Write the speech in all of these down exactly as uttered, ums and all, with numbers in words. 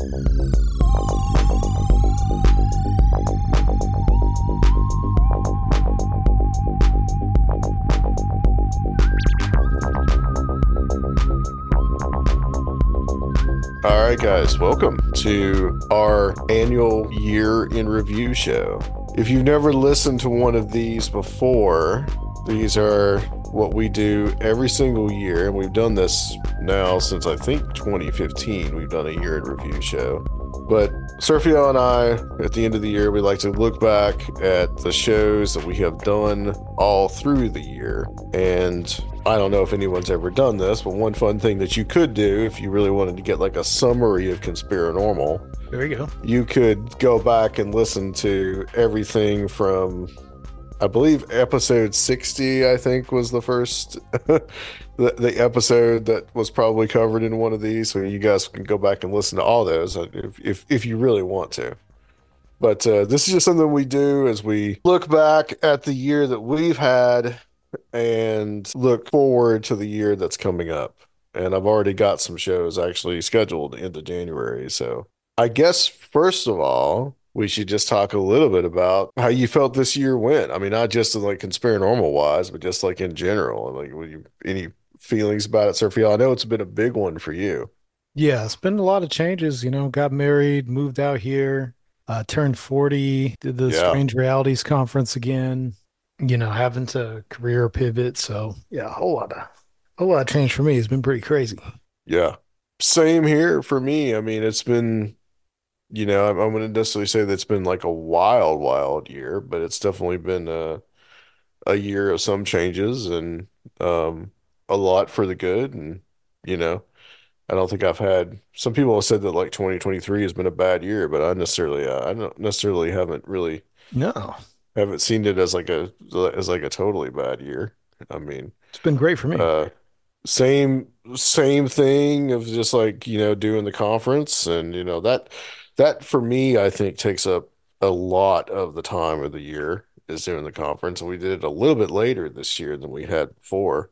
All right, guys, welcome to our annual year in review show. If you've never listened to one of these before, these are what we do every single year, and we've done this now since I think twenty fifteen. We've done a year in review show. But Sergio and I, at the end of the year, we like to look back at the shows that we have done all through the year. And I don't know if anyone's ever done this, but one fun thing that you could do if you really wanted to get like a summary of Conspiranormal, There you go. you could go back and listen to everything from, I believe, episode sixty, I think, was the first the, the episode that was probably covered in one of these. So you guys can go back and listen to all those if if, if you really want to. But uh, this is just something we do as we look back at the year that we've had and look forward to the year that's coming up. And I've already got some shows actually scheduled into January. So I guess, first of all, we should just talk a little bit about how you felt this year went. I mean, not just like Conspiranormal wise, but just like in general. Like, were you, any feelings about it, Sergio? I know it's been a big one for you. Yeah, it's been a lot of changes. You know, got married, moved out here, uh, turned forty, did the Yeah. Strange Realities conference again, you know, having to career pivot. So, yeah, a whole lot of, a whole lot of change for me. It's been pretty crazy. Yeah. Same here for me. I mean, it's been, you know, I, I wouldn't necessarily say that it's been like a wild, wild year, but it's definitely been a, a year of some changes and um, a lot for the good. And, you know, I don't think I've had, some people have said that like twenty twenty-three has been a bad year, but I necessarily, uh, I don't necessarily haven't really, No, haven't seen it as like a, as like a totally bad year. I mean, it's been great for me. uh, same same thing of just like, you know, doing the conference and, you know, that that for me, I think takes up a lot of the time of the year is doing the conference. And we did it a little bit later this year than we had before.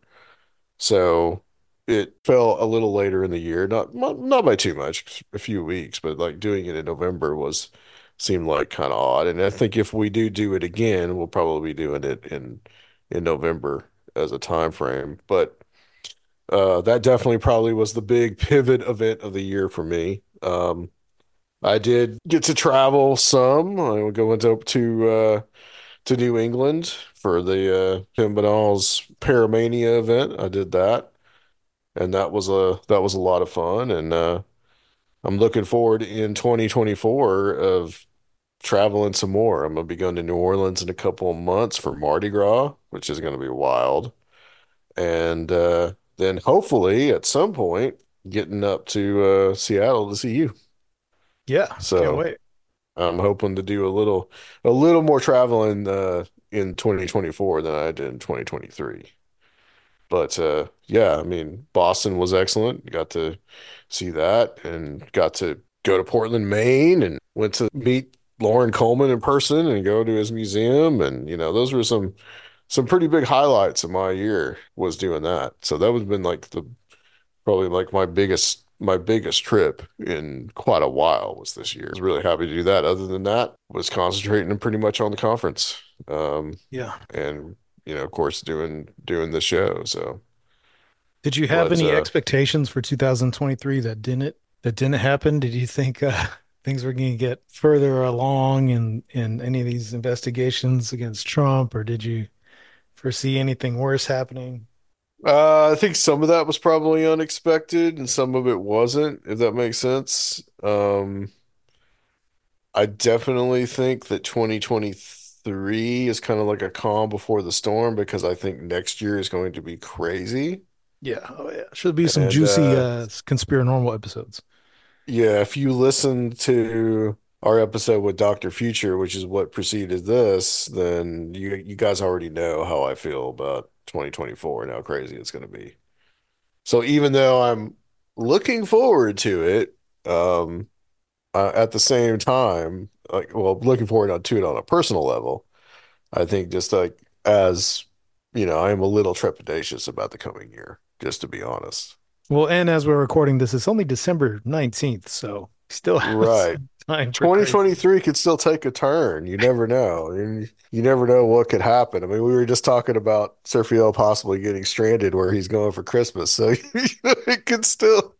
So it fell a little later in the year, not not, not by too much, a few weeks, but like doing it in November was seemed like kind of odd. And I think if we do do it again, we'll probably be doing it in in November as a time frame. But uh, that definitely probably was the big pivot event of the year for me. Um, I did get to travel some. I would go into to uh, to New England for the uh, Tim Banal's Paramania event. I did that, and that was a that was a lot of fun. And uh, I'm looking forward in twenty twenty-four of traveling some more. I'm gonna be going to New Orleans in a couple of months for Mardi Gras, which is gonna be wild. And uh, then hopefully at some point getting up to uh, Seattle to see you. Yeah, can't So wait. I'm hoping to do a little a little more traveling uh, in twenty twenty-four than I did in twenty twenty-three. But uh, yeah, I mean, Boston was excellent. Got to see that and got to go to Portland, Maine, and went to meet Lauren Coleman in person and go to his museum. And you know, those were some some pretty big highlights of my year was doing that. So that would have been like the probably like my biggest my biggest trip in quite a while was this year. I was really happy to do that. Other than that, was concentrating pretty much on the conference. Um, Yeah. and you know, of course, doing doing the show. So, Did you have but any uh, expectations for two thousand twenty-three that didn't that didn't happen? Did you think uh, things were going to get further along in in any of these investigations against Trump, or did you foresee anything worse happening? uh, I think some of that was probably unexpected, and some of it wasn't. If that makes sense. Um, I definitely think that twenty twenty-three is kind of like a calm before the storm because I think next year is going to be crazy. Yeah, oh yeah. Should be some And juicy uh uh Conspiranormal episodes. yeah, if you listen to our episode with doctor Future, which is what preceded this, then you you guys already know how I feel about twenty twenty-four and how crazy it's going to be. So even though I'm looking forward to it, um, uh, at the same time, like, well, looking forward to it on a personal level, I think just like as, you know, I am a little trepidatious about the coming year, just to be honest. Well, and as we're recording this, it's only December nineteenth, so Still have Right. some time for crazy. twenty twenty-three could still take a turn. You never know. And you never know what could happen. I mean, we were just talking about Sergio possibly getting stranded where he's going for Christmas. So you know, it could still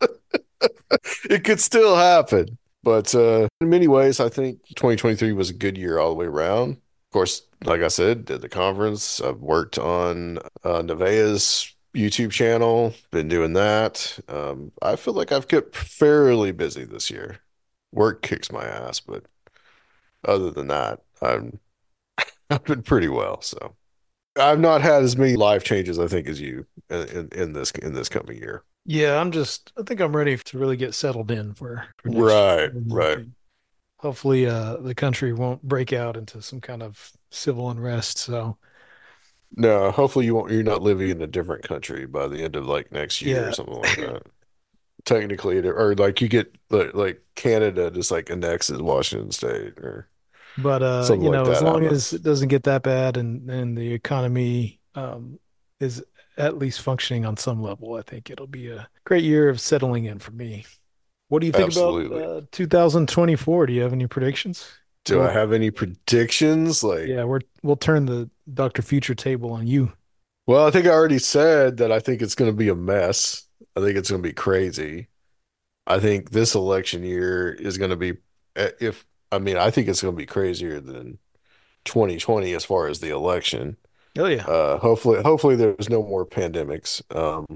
it could still happen. But uh, in many ways, I think twenty twenty-three was a good year all the way around. Of course, like I said, did the conference. I've worked on uh, Nevaeh's YouTube channel, been doing that. Um, I feel like I've kept fairly busy this year. Work kicks my ass, but other than that, I'm I've been pretty well. So I've not had as many life changes, I think, as you in, in, in this in this coming year. Yeah, I'm just, I think I'm ready to really get settled in for for next Right, year. And I right. think hopefully uh the country won't break out into some kind of civil unrest. So No, hopefully you won't, you're not living in a different country by the end of like next year or yeah. something like that. Technically, it- or like you get like, like Canada just like annexes Washington State or But uh, something you like know, as that long as happens. it doesn't get that bad and and the economy um is at least functioning on some level, I think it'll be a great year of settling in for me. What do you think about Absolutely. uh two thousand twenty-four? Do you have any predictions? Do I We'll have any predictions? Like, yeah, we're we'll turn the doctor Future table on you. well, I think I already said that I think it's going to be a mess. I think it's going to be crazy. I think this election year is going to be, eh, if, I mean, I think it's going to be crazier than twenty twenty as far as the election. Oh yeah. Uh, hopefully, hopefully there's no more pandemics. Um,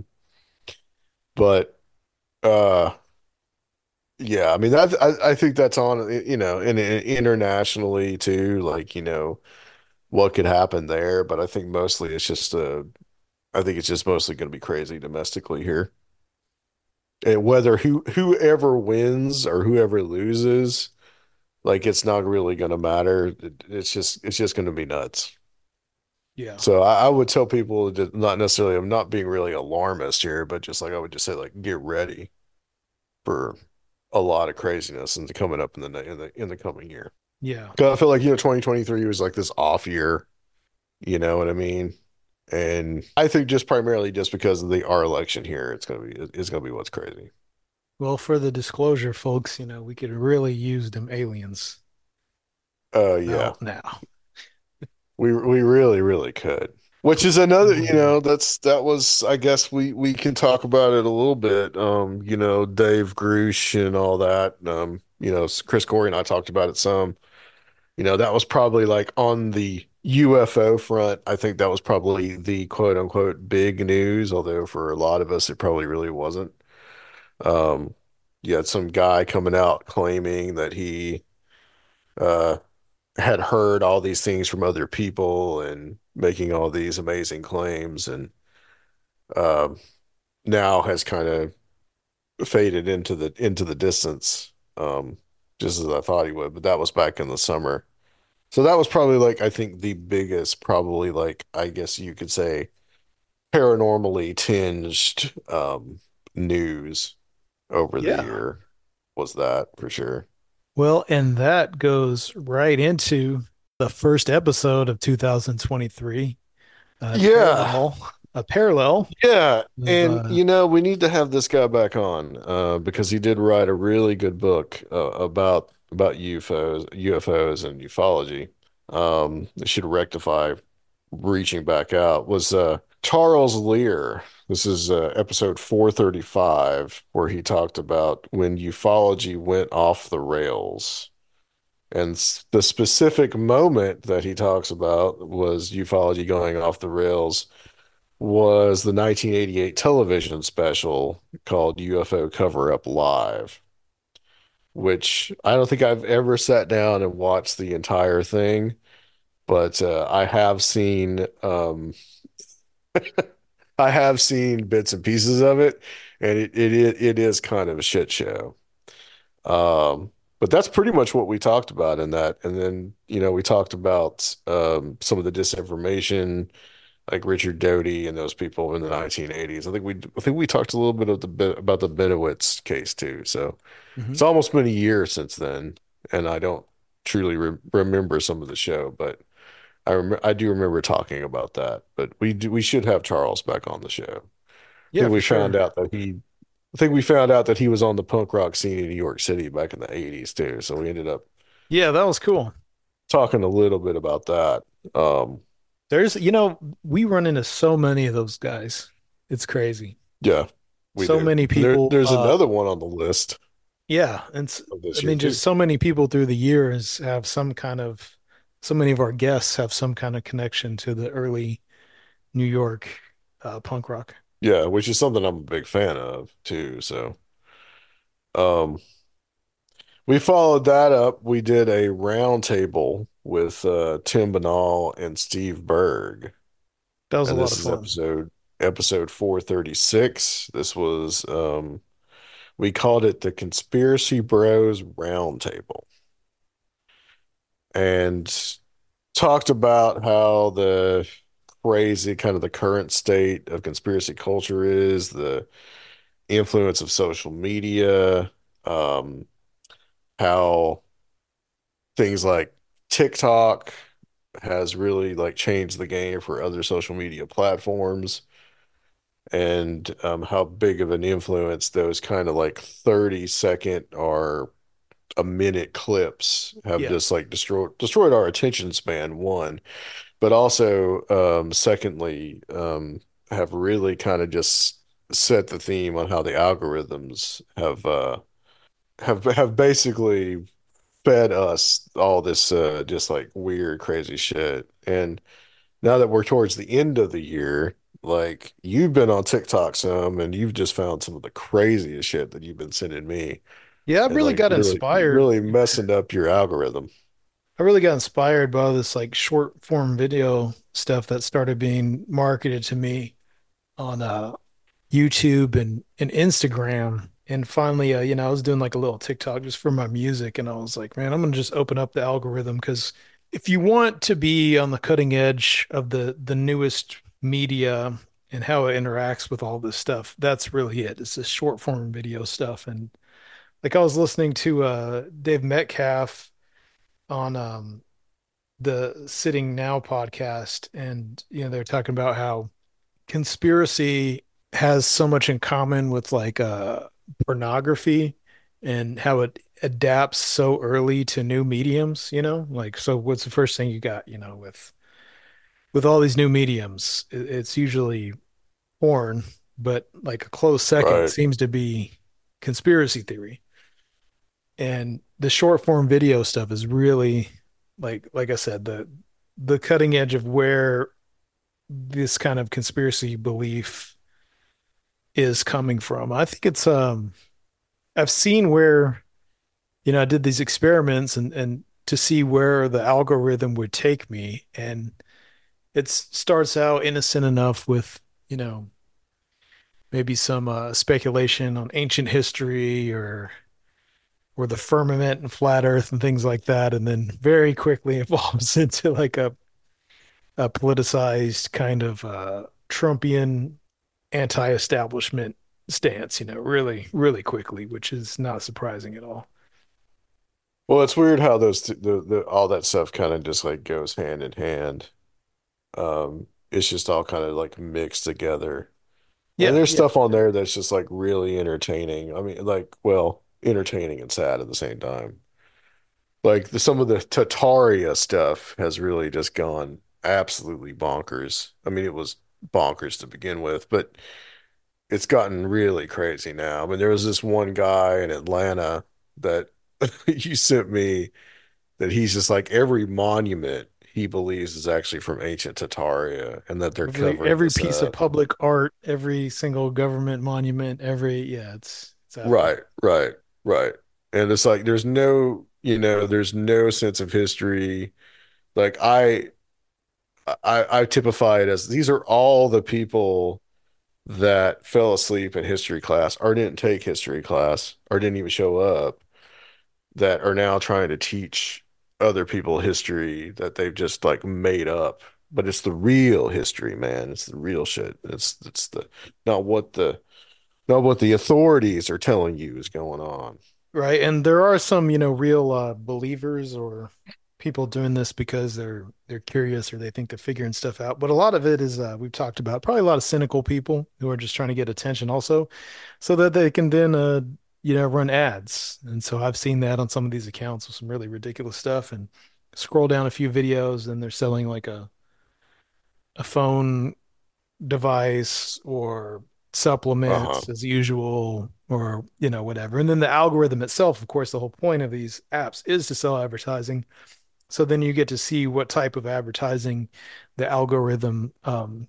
but uh, yeah, I mean, that I, I think that's on, you know, and, and internationally too, like, you know, what could happen there. But I think mostly it's just, uh, I think it's just mostly going to be crazy domestically here. And whether who whoever wins or whoever loses, like it's not really going to matter. It, it's just it's just going to be nuts. Yeah. So I, I would tell people to not necessarily, I'm not being really alarmist here, but just like I would just say, like get ready for a lot of craziness and coming up in the in the in the coming year. Yeah. Because I feel like you know twenty twenty-three was like this off year, you know what I mean? And I think just primarily just because of the our election here, it's gonna be it's gonna be what's crazy. Well, for the disclosure, folks, you know, we could really use them aliens Uh yeah. out now. We we really really could. Which is another, you know, that's that was I guess we we can talk about it a little bit. Um, you know, Dave Grush and all that. Um, you know, Chris Corey and I talked about it some. You know, that was probably like on the U F O front. I think that was probably the quote unquote big news, although for a lot of us it probably really wasn't. Um, you had some guy coming out claiming that he uh had heard all these things from other people and making all these amazing claims and um, now has kind of faded into the into the distance, um, just as I thought he would. But that was back in the summer, so that was probably like I think the biggest, probably like I guess you could say paranormally tinged um, news over the Yeah. year was that for sure. Well, and that goes right into the first episode of two thousand twenty-three, uh, Yeah, parallel, a parallel yeah, of, and uh, you know we need to have this guy back on uh, because he did write a really good book uh, about about U F Os, U F Os and ufology. Um, they should rectify reaching back out was uh, Charles Lear. This is uh, episode four thirty-five where he talked about when ufology went off the rails. And s- the specific moment that he talks about was ufology going off the rails was the nineteen eighty-eight television special called U F O Cover Up Live, which I don't think I've ever sat down and watched the entire thing, but uh, I have seen um, I have seen bits and pieces of it, and it it it, it is kind of a shit show. Um, but that's pretty much what we talked about in that. And then, you know, we talked about um, some of the disinformation like Richard Doty and those people in the nineteen eighties. I think we I think we talked a little bit of the bit about the Benowitz case too. So mhm. it's almost been a year since then, and I don't truly re remember some of the show, but I rem I do remember talking about that. But we do we should have Charles back on the show. I Yeah, think we for found sure. out that he I think we found out that he was on the punk rock scene in New York City back in the eighties too. So we ended up Yeah, that was cool. talking a little bit about that. Um, There's, you know, we run into so many of those guys. It's crazy. yeah, we So do. many And there, people, there's uh, another one on the list yeah, and s- of I this year mean, too. just so many people through the years have some kind of, so many of our guests have some kind of connection to the early New York uh, punk rock. Yeah, which is something I'm a big fan of too. So, um, we followed that up. We did a roundtable with uh, Tim Banal and Steve Berg, That was a and lot this of is fun. episode episode four thirty-six. This was um, we called it the Conspiracy Bros Roundtable, and talked about how the crazy kind of the current state of conspiracy culture is, the influence of social media, um, how things like TikTok has really like changed the game for other social media platforms, and um, how big of an influence those kind of like thirty second or a minute clips have Yeah. just like destroyed destroyed our attention span, one, but also um secondly, um have really kind of just set the theme on how the algorithms have uh have have basically fed us all this uh just like weird crazy shit. And now that we're towards the end of the year, like you've been on TikTok some and you've just found some of the craziest shit that you've been sending me, Yeah, I and really like got really inspired. really messing up your algorithm. I really got inspired by this like short form video stuff that started being marketed to me on uh YouTube and and Instagram. And finally, uh, you know, I was doing like a little TikTok just for my music, and I was like, man, I'm gonna just open up the algorithm because if you want to be on the cutting edge of the the newest media and how it interacts with all this stuff, that's really it. It's this short form video stuff. And like I was listening to uh Dave Metcalf on um the Sitting Now podcast, and you know, they're talking about how conspiracy has so much in common with like uh pornography and how it adapts so early to new mediums, you know? Like, so what's the first thing you got, you know, with with all these new mediums? It, it's usually porn, but like a close second Right. seems to be conspiracy theory. And the short form video stuff is really like like I said, the the cutting edge of where this kind of conspiracy belief is coming from. I think it's um I've seen where, you know, I did these experiments and and to see where the algorithm would take me, and it starts out innocent enough with, you know, maybe some uh, speculation on ancient history or or the firmament and flat earth and things like that, and then very quickly evolves into like a a politicized kind of uh Trumpian anti-establishment stance, you know, really, really quickly, which is not surprising at all. Well, it's weird how those t the, the all that stuff kind of just like goes hand in hand. Um, it's just all kind of like mixed together. And Yeah, there's yeah, stuff on there that's just like really entertaining. I mean, like, well, entertaining and sad at the same time. Like the, some of the Tataria stuff has really just gone absolutely bonkers. I mean, it was bonkers to begin with, but it's gotten really crazy now. I mean, there was this one guy in Atlanta that you sent me, that he's just like every monument he believes is actually from ancient Tataria, and that they're every covering every this piece of up. public art, every single government monument, every yeah, it's it's out there. Right, right, right. And it's like there's no, you know, there's no sense of history. Like I I I typify it as these are all the people that fell asleep in history class or didn't take history class or didn't even show up, that are now trying to teach other people history that they've just like made up. But it's the real history, man. It's the real shit. It's it's the not what the not what the authorities are telling you is going on. Right. And there are some, you know, real uh believers or people doing this because they're they're curious or they think they're figuring stuff out. But a lot of it is uh, we've talked about probably a lot of cynical people who are just trying to get attention also, so that they can then uh you know run ads. And so I've seen that on some of these accounts with some really ridiculous stuff and scroll down a few videos and they're selling like a a phone device or Uh-huh. supplements as usual or you know whatever. And then the algorithm itself, of course, the whole point of these apps is to sell advertising. So then you get to see what type of advertising the algorithm um,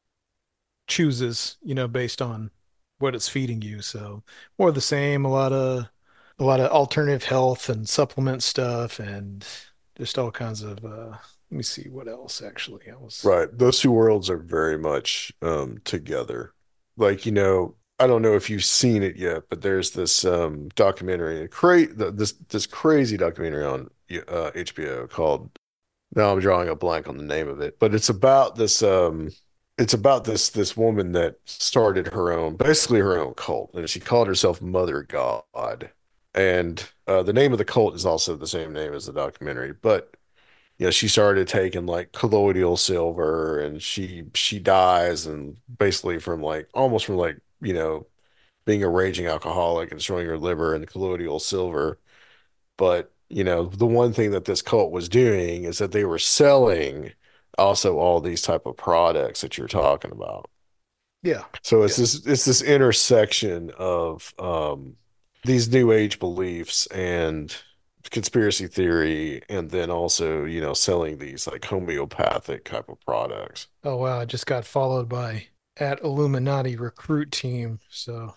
chooses, you know, based on what it's feeding you. So more of the same, a lot of a lot of alternative health and supplement stuff and just all kinds of uh let me see what else actually. I was Right. Those two worlds are very much um together. Like, you know, I don't know if you've seen it yet, but there's this um documentary, cra this this crazy documentary on uh, H B O called, now I'm drawing a blank on the name of it, but it's about this um it's about this this woman that started her own, basically her own cult, and she called herself Mother God. And uh the name of the cult is also the same name as the documentary, but you know, she started taking like colloidal silver, and she she dies, and basically from like almost from like, you know, being a raging alcoholic and destroying her liver and colloidal silver. But, you know, the one thing that this cult was doing is that they were selling also all these type of products that you're talking about. yeah. So it's Yeah. this it's this intersection of um these new age beliefs and conspiracy theory, and then also, you know, selling these like homeopathic type of products. Oh wow, I just got followed by at Illuminati recruit team. So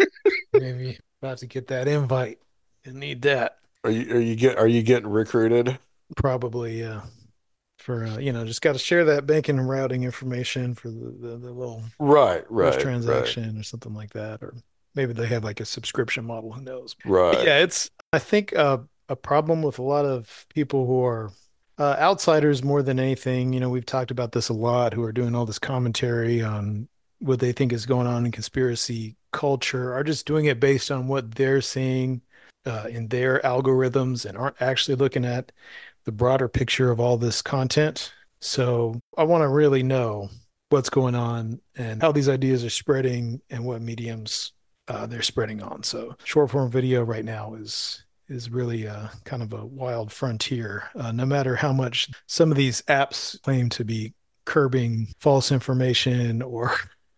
maybe about to get that invite and need that. Are you are you get are you getting recruited? Probably uh for uh, you know, just got to share that banking and routing information for the, the, the little Right, first right, right, transaction or something like that. Or maybe they have like a subscription model, who knows? But right. yeah, it's I think uh, a problem with a lot of people who are uh, outsiders more than anything. You know, we've talked about this a lot, who are doing all this commentary on what they think is going on in conspiracy culture, are just doing it based on what they're seeing uh, in their algorithms and aren't actually looking at the broader picture of all this content. So I want to really know what's going on and how these ideas are spreading and what mediums uh, they're spreading on. So short form video right now is is really uh, kind of a wild frontier. Uh, no matter how much some of these apps claim to be curbing false information or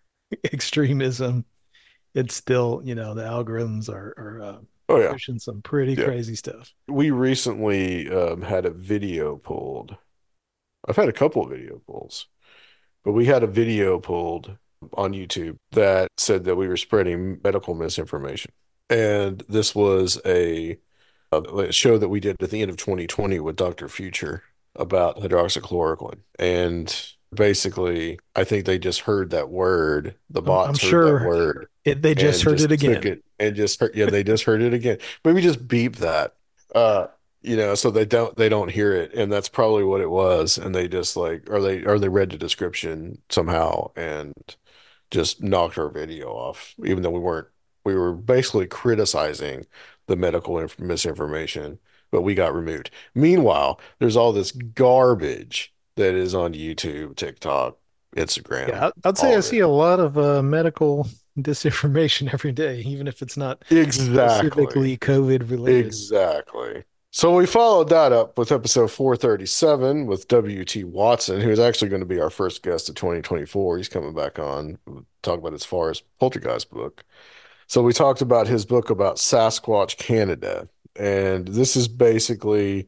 extremism, it's still, you know, the algorithms are, are uh, Oh yeah, pushing some pretty yeah. crazy stuff. We recently um, had a video pulled. I've had a couple of video pulls, but we had a video pulled on YouTube that said that we were spreading medical misinformation. And this was a, a show that we did at the end of twenty twenty with Doctor Future about hydroxychloroquine. And basically, I think they just heard that word, the I'm, I'm bots heard that sure word it, they just and heard it just took again. it and just heard, yeah, they just heard it again. Maybe just beep that. Uh, you know, so they don't they don't hear it, and that's probably what it was. And they just like, or they or they read the description somehow and just knocked our video off, even though we weren't. We were basically criticizing the medical inf misinformation, but we got removed. Meanwhile, there's all this garbage that is on YouTube, TikTok, Instagram Yeah, I- I'd say I see already. a lot of uh, medical disinformation every day, even if it's not Exactly. specifically COVID related. Exactly. So we followed that up with episode four thirty-seven with W T. Watson, who is actually going to be our first guest of twenty twenty-four. He's coming back on, talk about his Forest Poltergeist book. So we talked about his book about Sasquatch Canada. And this is basically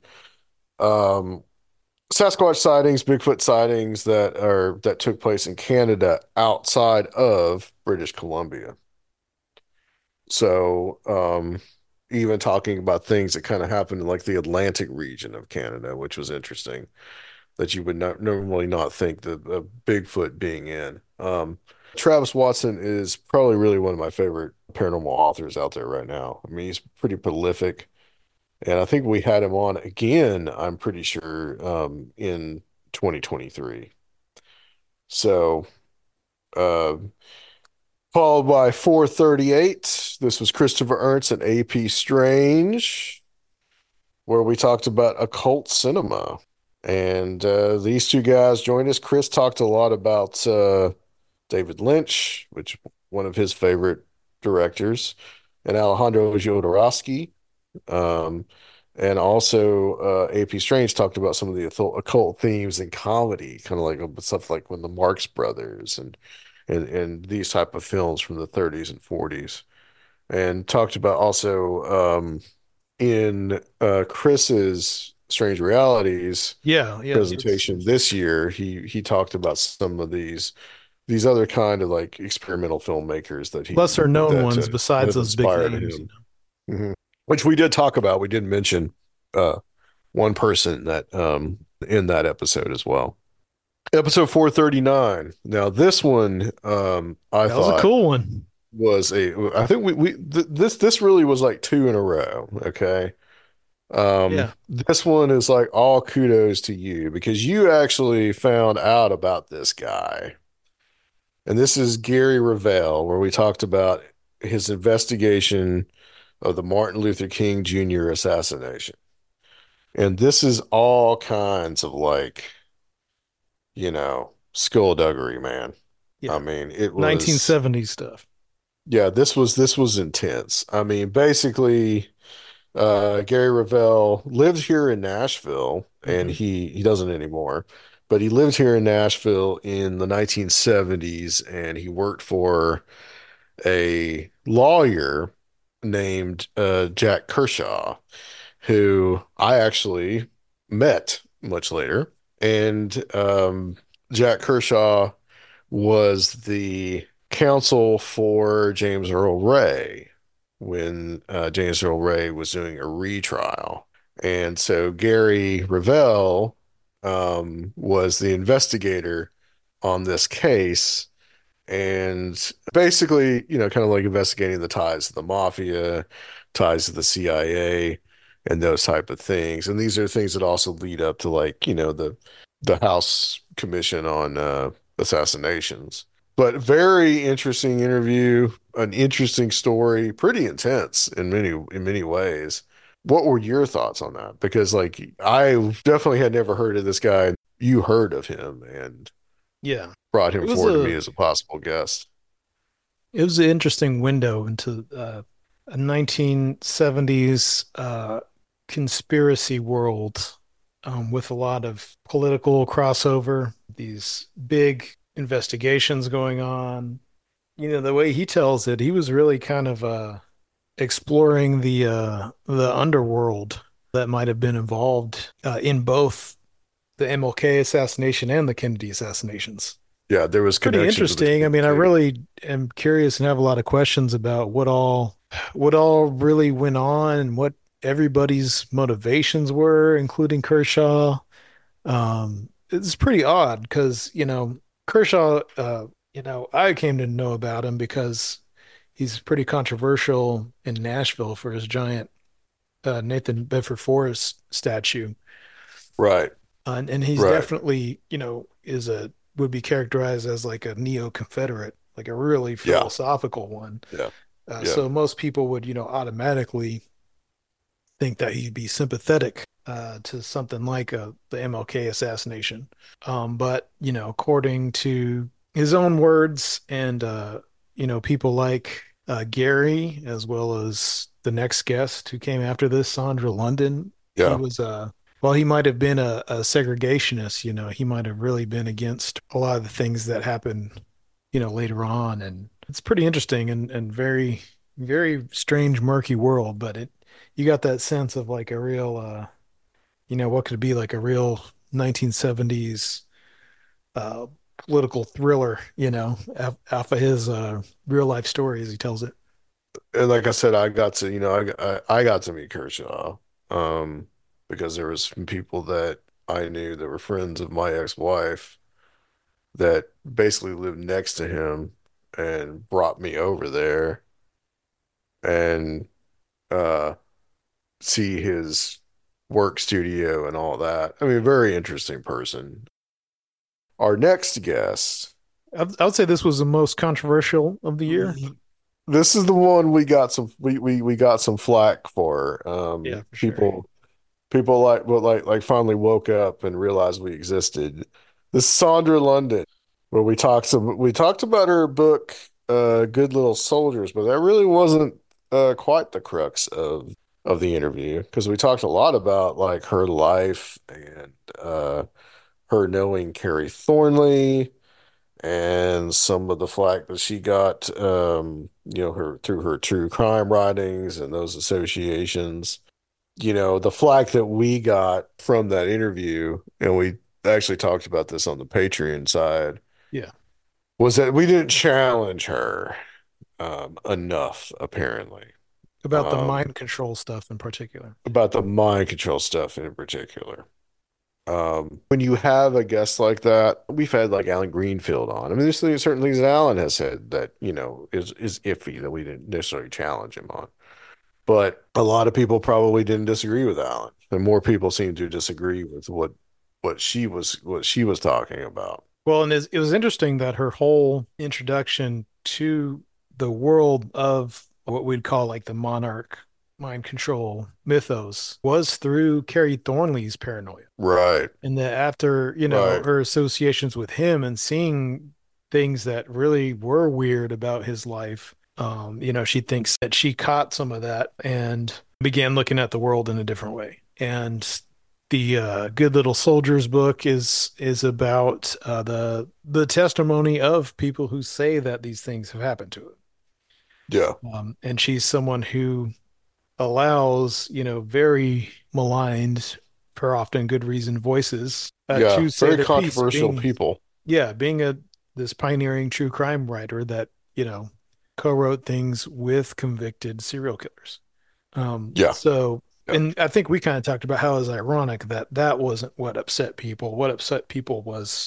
um, Sasquatch sightings, Bigfoot sightings that are that took place in Canada outside of British Columbia. So, um, even talking about things that kind of happened in like the Atlantic region of Canada, which was interesting, that you would not normally not think that the Bigfoot being in. Um, Travis Watson is probably really one of my favorite paranormal authors out there right now. I mean, he's pretty prolific, and I think we had him on again, I'm pretty sure, um, in twenty twenty-three. So, uh, followed by four thirty-eight. This was Christopher Ernst and A P Strange. where we talked about occult cinema. And uh, these two guys joined us. Chris talked a lot about uh, David Lynch, which one of his favorite directors, and Alejandro Jodorowsky. Um, and also uh, A P Strange talked about some of the occult themes in comedy, kind of like uh, stuff like when the Marx Brothers and and and these type of films from the thirties and forties, and talked about also um, in uh, Chris's Strange Realities Yeah, yeah. Let's presentation this year, he he talked about some of these these other kind of like experimental filmmakers that he lesser known that uh, ones besides have those big inspired names, you him. know. Mhm. Which we did talk about. We did mention uh, one person that um, in that episode as well. Episode four thirty-nine. Now this one um, I That was a thought cool one. was a I think we we th this this really was like two in a row, okay? Um, Yeah. this one is like all kudos to you because you actually found out about this guy. And this is Gary Revelle, where we talked about his investigation of the Martin Luther King Junior assassination. And this is all kinds of like, you know, skullduggery, man. I Yeah. mean, it was, nineteen seventies stuff. yeah, this was this was intense. I mean, basically, uh, Gary Revelle lived here in Nashville, and Hmm. he he doesn't anymore, but he lived here in Nashville in the nineteen seventies, and he worked for a lawyer named uh, Jack Kershaw, who I actually met much later. And um, Jack Kershaw was the counsel for James Earl Ray when uh, James Earl Ray was doing a retrial. And so Gary Revelle um, was the investigator on this case and basically, you know, kind of like investigating the ties to the mafia, ties to the C I A, and those type of things. And these are things that also lead up to like, you know, the the House Commission on uh, Assassinations. But very interesting interview, an interesting story, pretty intense in many in many ways. What were your thoughts on that? Because like I definitely had never heard of this guy. You heard of him and Yeah. brought It him was forward to me a as a possible guest. it was an interesting window into uh, a nineteen seventies uh, conspiracy world um, with a lot of political crossover, these big investigations going on. You know, the way he tells it, he was really kind of uh, exploring the uh, the underworld that might have been involved uh, in both the M L K assassination and the Kennedy assassinations. Yeah, there was Pretty connections interesting. I between mean, I the two. really am curious and have a lot of questions about what all what all really went on and what everybody's motivations were, including Kershaw. Um, it's pretty odd because, you know, Kershaw, uh, you know, I came to know about him because he's pretty controversial in Nashville for his giant uh, Nathan Bedford Forrest statue. Right, Uh, and, and he's right. definitely, you know, is a would be characterized as like a neo-Confederate, like a really Yeah, philosophical one. yeah, Uh, yeah, so most people would, you know, automatically think that he'd be sympathetic uh, to something like uh, the M L K assassination. Um, but, you know, according to his own words and, uh, you know, people like uh, Gary, as well as the next guest who came after this, Sandra London, he yeah. was, uh, well, he might have been a, a segregationist, you know, he might have really been against a lot of the things that happened, you know, later on. And it's pretty interesting and, and very, very strange, murky world, but it, you got that sense of like a real uh you know what could be like a real nineteen seventies uh political thriller, you know, off, off of his uh real life story as he tells it. And like I said, I got to, you know, I, I, I got to meet Kershaw, um, because there was some people that I knew that were friends of my ex-wife that basically lived next to him and brought me over there and uh see his work studio and all that. I mean, very interesting person. Our next guest. I, I would say this was the most controversial of the year. This is the one we got some we we we got some flack for. Yeah, Um, for sure. people People like well like like finally woke up and realized we existed. This is Sandra London, where we talked some we talked about her book, uh, Good Little Soldiers, but that really wasn't uh quite the crux of of the interview because we talked a lot about like her life and uh her knowing Carrie Thornley and some of the flack that she got, um, you know, her through her true crime writings and those associations. You know, the flack that we got from that interview, and we actually talked about this on the Patreon side, Yeah. was that we didn't challenge her um, enough, apparently, About the um, mind control stuff in particular. about the mind control stuff in particular. Um, when you have a guest like that, we've had like Alan Greenfield on. I mean, there's certain things that Alan has said that, you know, is is iffy that we didn't necessarily challenge him on. But a lot of people probably didn't disagree with Alan, and more people seem to disagree with what what she was what she was talking about. Well, and it's- it was interesting that her whole introduction to the world of what we'd call like the monarch mind control mythos was through Carrie Thornley's paranoia. Right, And that after, you know, right. her associations with him and seeing things that really were weird about his life, um, you know, she thinks that she caught some of that and began looking at the world in a different way. And the uh, Good Little Soldiers book is is about uh, the the testimony of people who say that these things have happened to her. Yeah, Um, and she's someone who allows, you know, very maligned, for often good reason, voices uh, yeah. to say Very their piece, controversial being, people. yeah, being a this pioneering true crime writer that, you know, co-wrote things with convicted serial killers. Um, Yeah, so, yeah, and I think we kind of talked about how it was ironic that that wasn't what upset people. What upset people was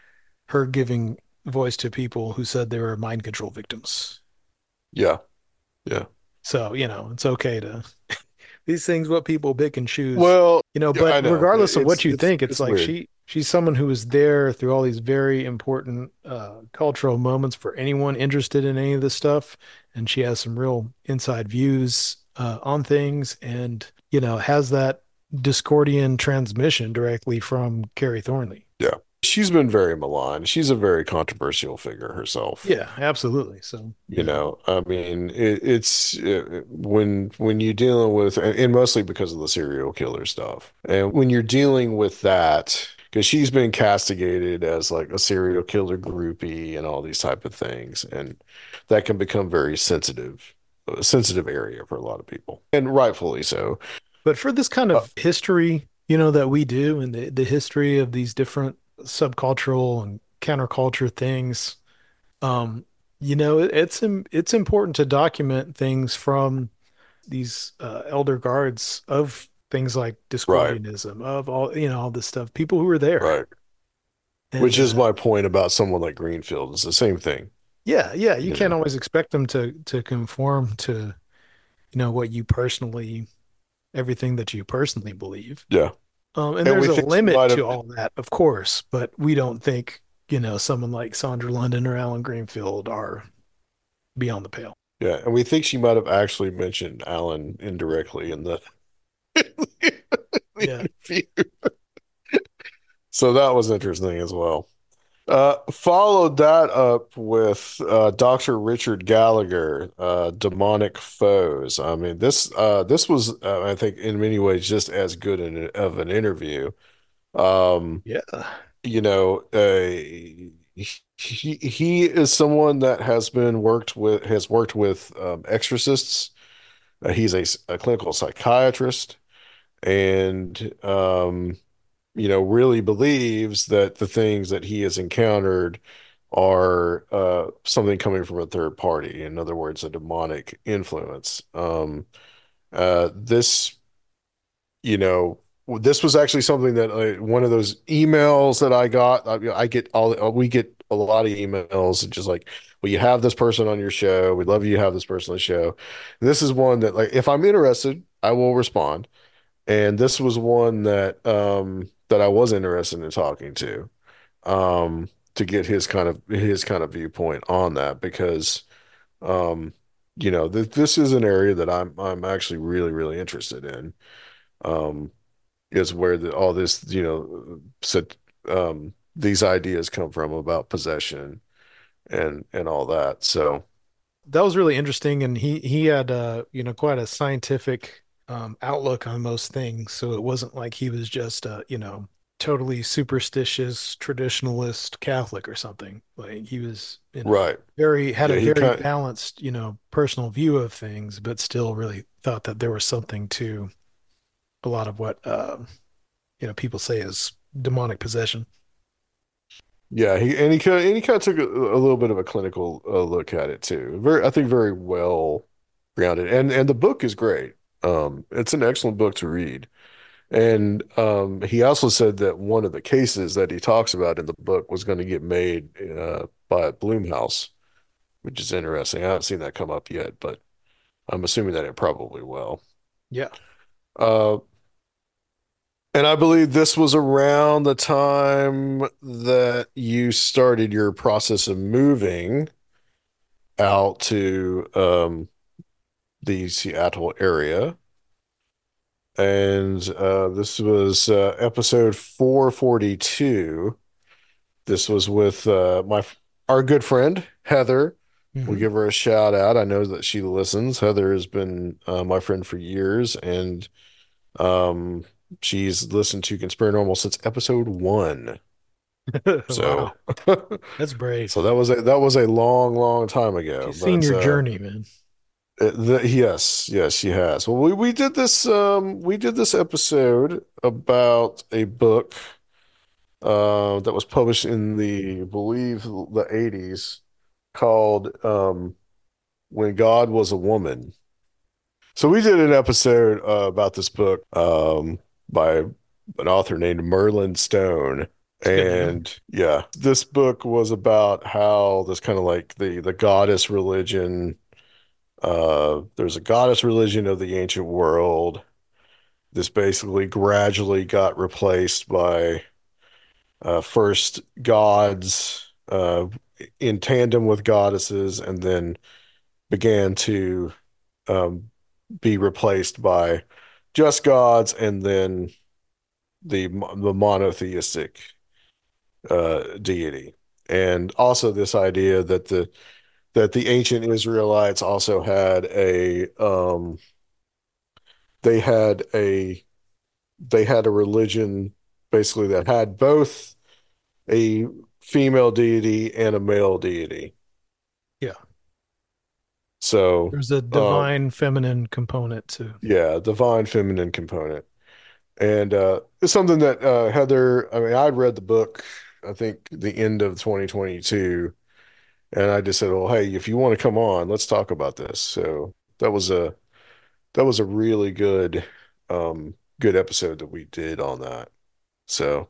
her giving voice to people who said they were mind control victims. yeah, yeah. So, you know, it's okay to these things what people pick and choose, Well, you know, yeah, but I know. regardless of It's what you it's think, it's it's like weird. she she's someone who was there through all these very important uh cultural moments for anyone interested in any of this stuff, and she has some real inside views uh on things, and you know has that Discordian transmission directly from Carrie Thornley. Yeah. She's been very maligned. She's a very controversial figure herself. Yeah, absolutely. So, You you know, know, I mean, it, it's uh, when when you're dealing with, and, and mostly because of the serial killer stuff, and when you're dealing with that, because she's been castigated as like a serial killer groupie and all these type of things, and that can become very sensitive, a sensitive area for a lot of people, and rightfully so. but for this kind Uh, of history, you know, that we do and the, the history of these different subcultural and counterculture things, um, you know, it, it's it's important to document things from these uh, elder guards of things like right, Discordianism, of all, you know, all this stuff, people who were there. right. And Which is uh, my point about someone like Greenfield. It's the same thing, yeah, yeah, you you can't know. always expect them to to conform to, you know, what you personally, everything that you personally believe. Yeah. Um, and And there's we a think she limit might have, to all that, of course, but we don't think, you know, someone like Sandra London or Alan Greenfield are beyond the pale. yeah, and we think she might have actually mentioned Alan indirectly in the, the Yeah. interview. So that was interesting as well. Uh, followed that up with uh, doctor Richard Gallagher, uh, Demonic Foes. I mean, this uh, this was, uh, I think, in many ways, just as good an, of an interview. Um, Yeah. you know, uh, he he is someone that has been worked with has worked with um, exorcists. Uh, he's a, a clinical psychiatrist, and um, you know, really believes that the things that he has encountered are uh, something coming from a third party. In other words, a demonic influence. Um, uh, this you know, this was actually something that uh, one of those emails that I got. I, I get all uh, we get a lot of emails and just like, well, you have this person on your show. We'd love you to have this person on the show. And this is one that, like, if I'm interested, I will respond. And this was one that um that I was interested in talking to um to get his kind of his kind of viewpoint on that because um you know th this is an area that I'm I'm actually really really interested in. Um is where the, all this, you know, said um, these ideas come from about possession and and all that. So That was really interesting, and he he had uh you know quite a scientific um outlook on most things. So it wasn't like he was just uh you know totally superstitious traditionalist Catholic or something. Like he was you know right, very had a yeah, he very kind balanced you know personal view of things, but still really thought that there was something to a lot of what uh, you know people say is demonic possession. yeah he and he kind of, and he kind of took a, a little bit of a clinical uh, look at it too. Very, I think, very well grounded, and and the book is great. Um, it's an excellent book to read. And um, he also said that one of the cases that he talks about in the book was going to get made uh, by Bloomhouse, which is interesting. I haven't seen that come up yet, but I'm assuming that it probably will. Yeah. Uh, and I believe this was around the time that you started your process of moving out to um, the Seattle area. And uh, this was uh, episode four forty-two. This was with uh, my our good friend Heather. We'll Hmm. give her a shout out. I know that she listens. Heather has been uh, my friend for years, and um, she's listened to Conspiranormal since episode one. Wow. So, That's brave. so that was a that was a long, long time ago. She's seen But your uh, journey, man. it- the, yes, yes, she has. Well, we we did this um we did this episode about a book uh, that was published in the, I believe, the eighties called um, When God Was a Woman. So we did an episode uh, about this book um, by an author named Merlin Stone. It's a good name. And yeah, this book was about how this kind of like the the goddess religion. Uh, there's a goddess religion of the ancient world. This basically gradually got replaced by uh, first gods uh, in tandem with goddesses, and then began to um, be replaced by just gods, and then the the monotheistic uh, deity, and also this idea that the that the ancient Israelites also had a um, they had a they had a religion basically that had both a female deity and a male deity. Yeah. So, There's a um, divine feminine component too. yeah, divine feminine component. And uh, it's something that uh, Heather, I mean, I'd read the book, I think the end of twenty twenty-two, and I just said, well, hey, if you want to come on, let's talk about this. So that was a that was a really good um good episode that we did on that. So,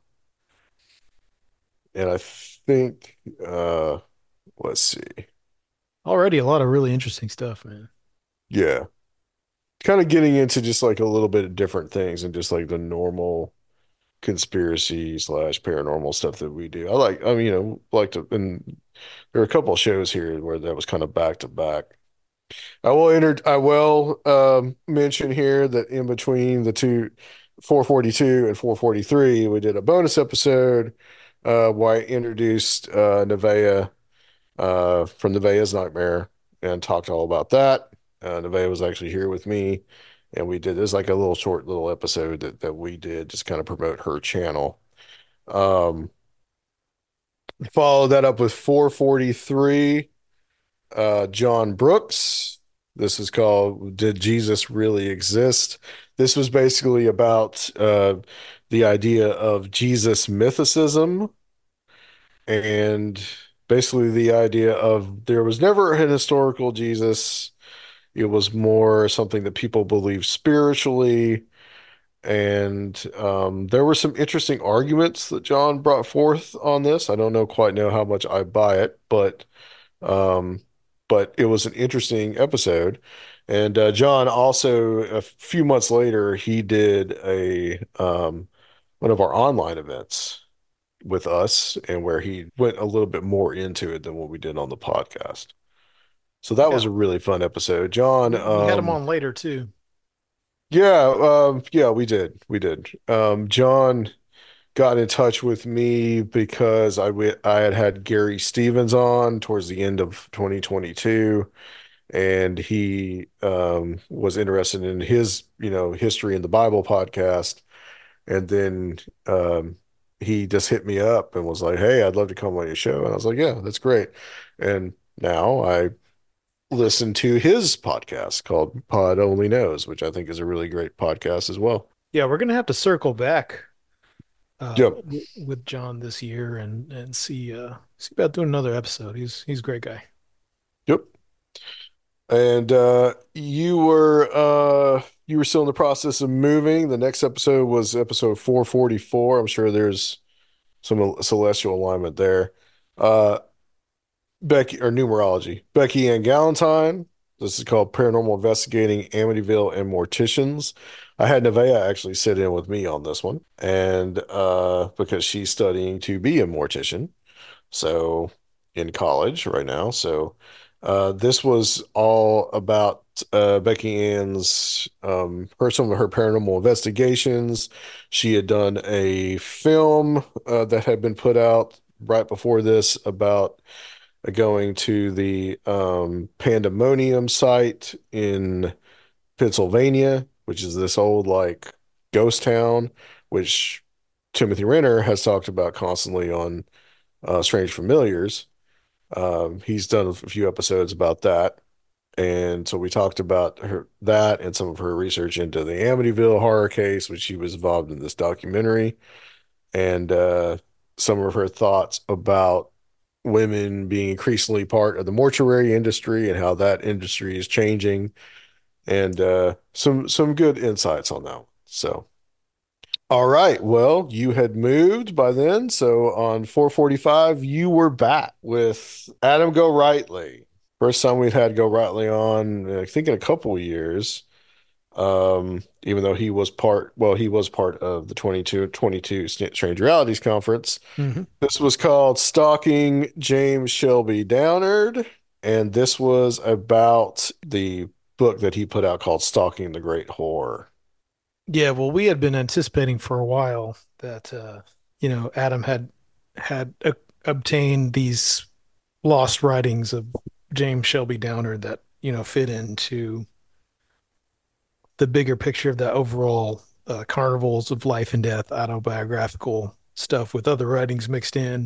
and I think uh let's see. Already a lot of really interesting stuff, man. Yeah. Kind of getting into just like a little bit of different things and just like the normal conspiracy slash paranormal stuff that we do. I like, I mean, you know, like to, and there are a couple of shows here where that was kind of back to back. I will enter, I will um, mention here that in between the two, four forty-two and four forty-three, we did a bonus episode uh, where I introduced uh, Nevaeh uh, from Nevaeh's Nightmare and talked all about that. Uh, Nevaeh was actually here with me, and we did this like a little short little episode that that we did just kind of promote her channel. Um, Followed that up with four forty-three, uh, John Brooks. This is called Did Jesus Really Exist? This was basically about uh, the idea of Jesus mythicism, and basically the idea of there was never an historical Jesus. It was more something that people believe spiritually. And um, there were some interesting arguments that John brought forth on this. I don't know quite know how much I buy it, but um, but it was an interesting episode. And uh, John also a few months later he did a um, one of our online events with us, and where he went a little bit more into it than what we did on the podcast. So that was Yeah. a really fun episode. John, We we had him um, on later too. Yeah, um, yeah, we did. We did. Um, John got in touch with me because I wi- I had had Gary Stevens on towards the end of twenty twenty-two, and he um, was interested in his, you know, history in the Bible podcast. And then um, he just hit me up and was like, "Hey, I'd love to come on your show." And I was like, "Yeah, that's great." And now I listen to his podcast called Pod Only Knows, which I think is a really great podcast as well. Yeah, we're gonna have to circle back uh Yep. w with John this year and and see uh see about doing another episode. He's he's a great guy. Yep. And uh you were uh you were still in the process of moving. The next episode was episode four forty-four. I'm sure there's some celestial alignment there. Uh Becky or numerology. Becky Ann Galentine. This is called Paranormal Investigating Amityville and Morticians. I had Nevaeh actually sit in with me on this one, and uh because she's studying to be a mortician. So in college right now. So uh, this was all about uh, Becky Ann's um, her some of her paranormal investigations. She had done a film uh, that had been put out right before this about going to the um, Pandemonium site in Pennsylvania, which is this old like ghost town, which Timothy Renner has talked about constantly on uh, Strange Familiars. Um, he's done a few episodes about that. And so we talked about her that and some of her research into the Amityville horror case, which she was involved in this documentary, and uh, some of her thoughts about women being increasingly part of the mortuary industry and how that industry is changing, and uh, some some good insights on that one. So, all right. Well, you had moved by then. So on four forty-five, you were back with Adam Go Rightly. First time we've had Go Rightly on, I think in a couple of years. Um, even though he was part, well, he was part of the twenty-two twenty-two Strange Realities Conference. Hmm. This was called Stalking James Shelby Downard. And this was about the book that he put out called Stalking the Great Whore. Yeah, well, we had been anticipating for a while that uh, you know, Adam had had uh, obtained these lost writings of James Shelby Downard that, you know, fit into the bigger picture of the overall uh, carnivals of life and death autobiographical stuff with other writings mixed in.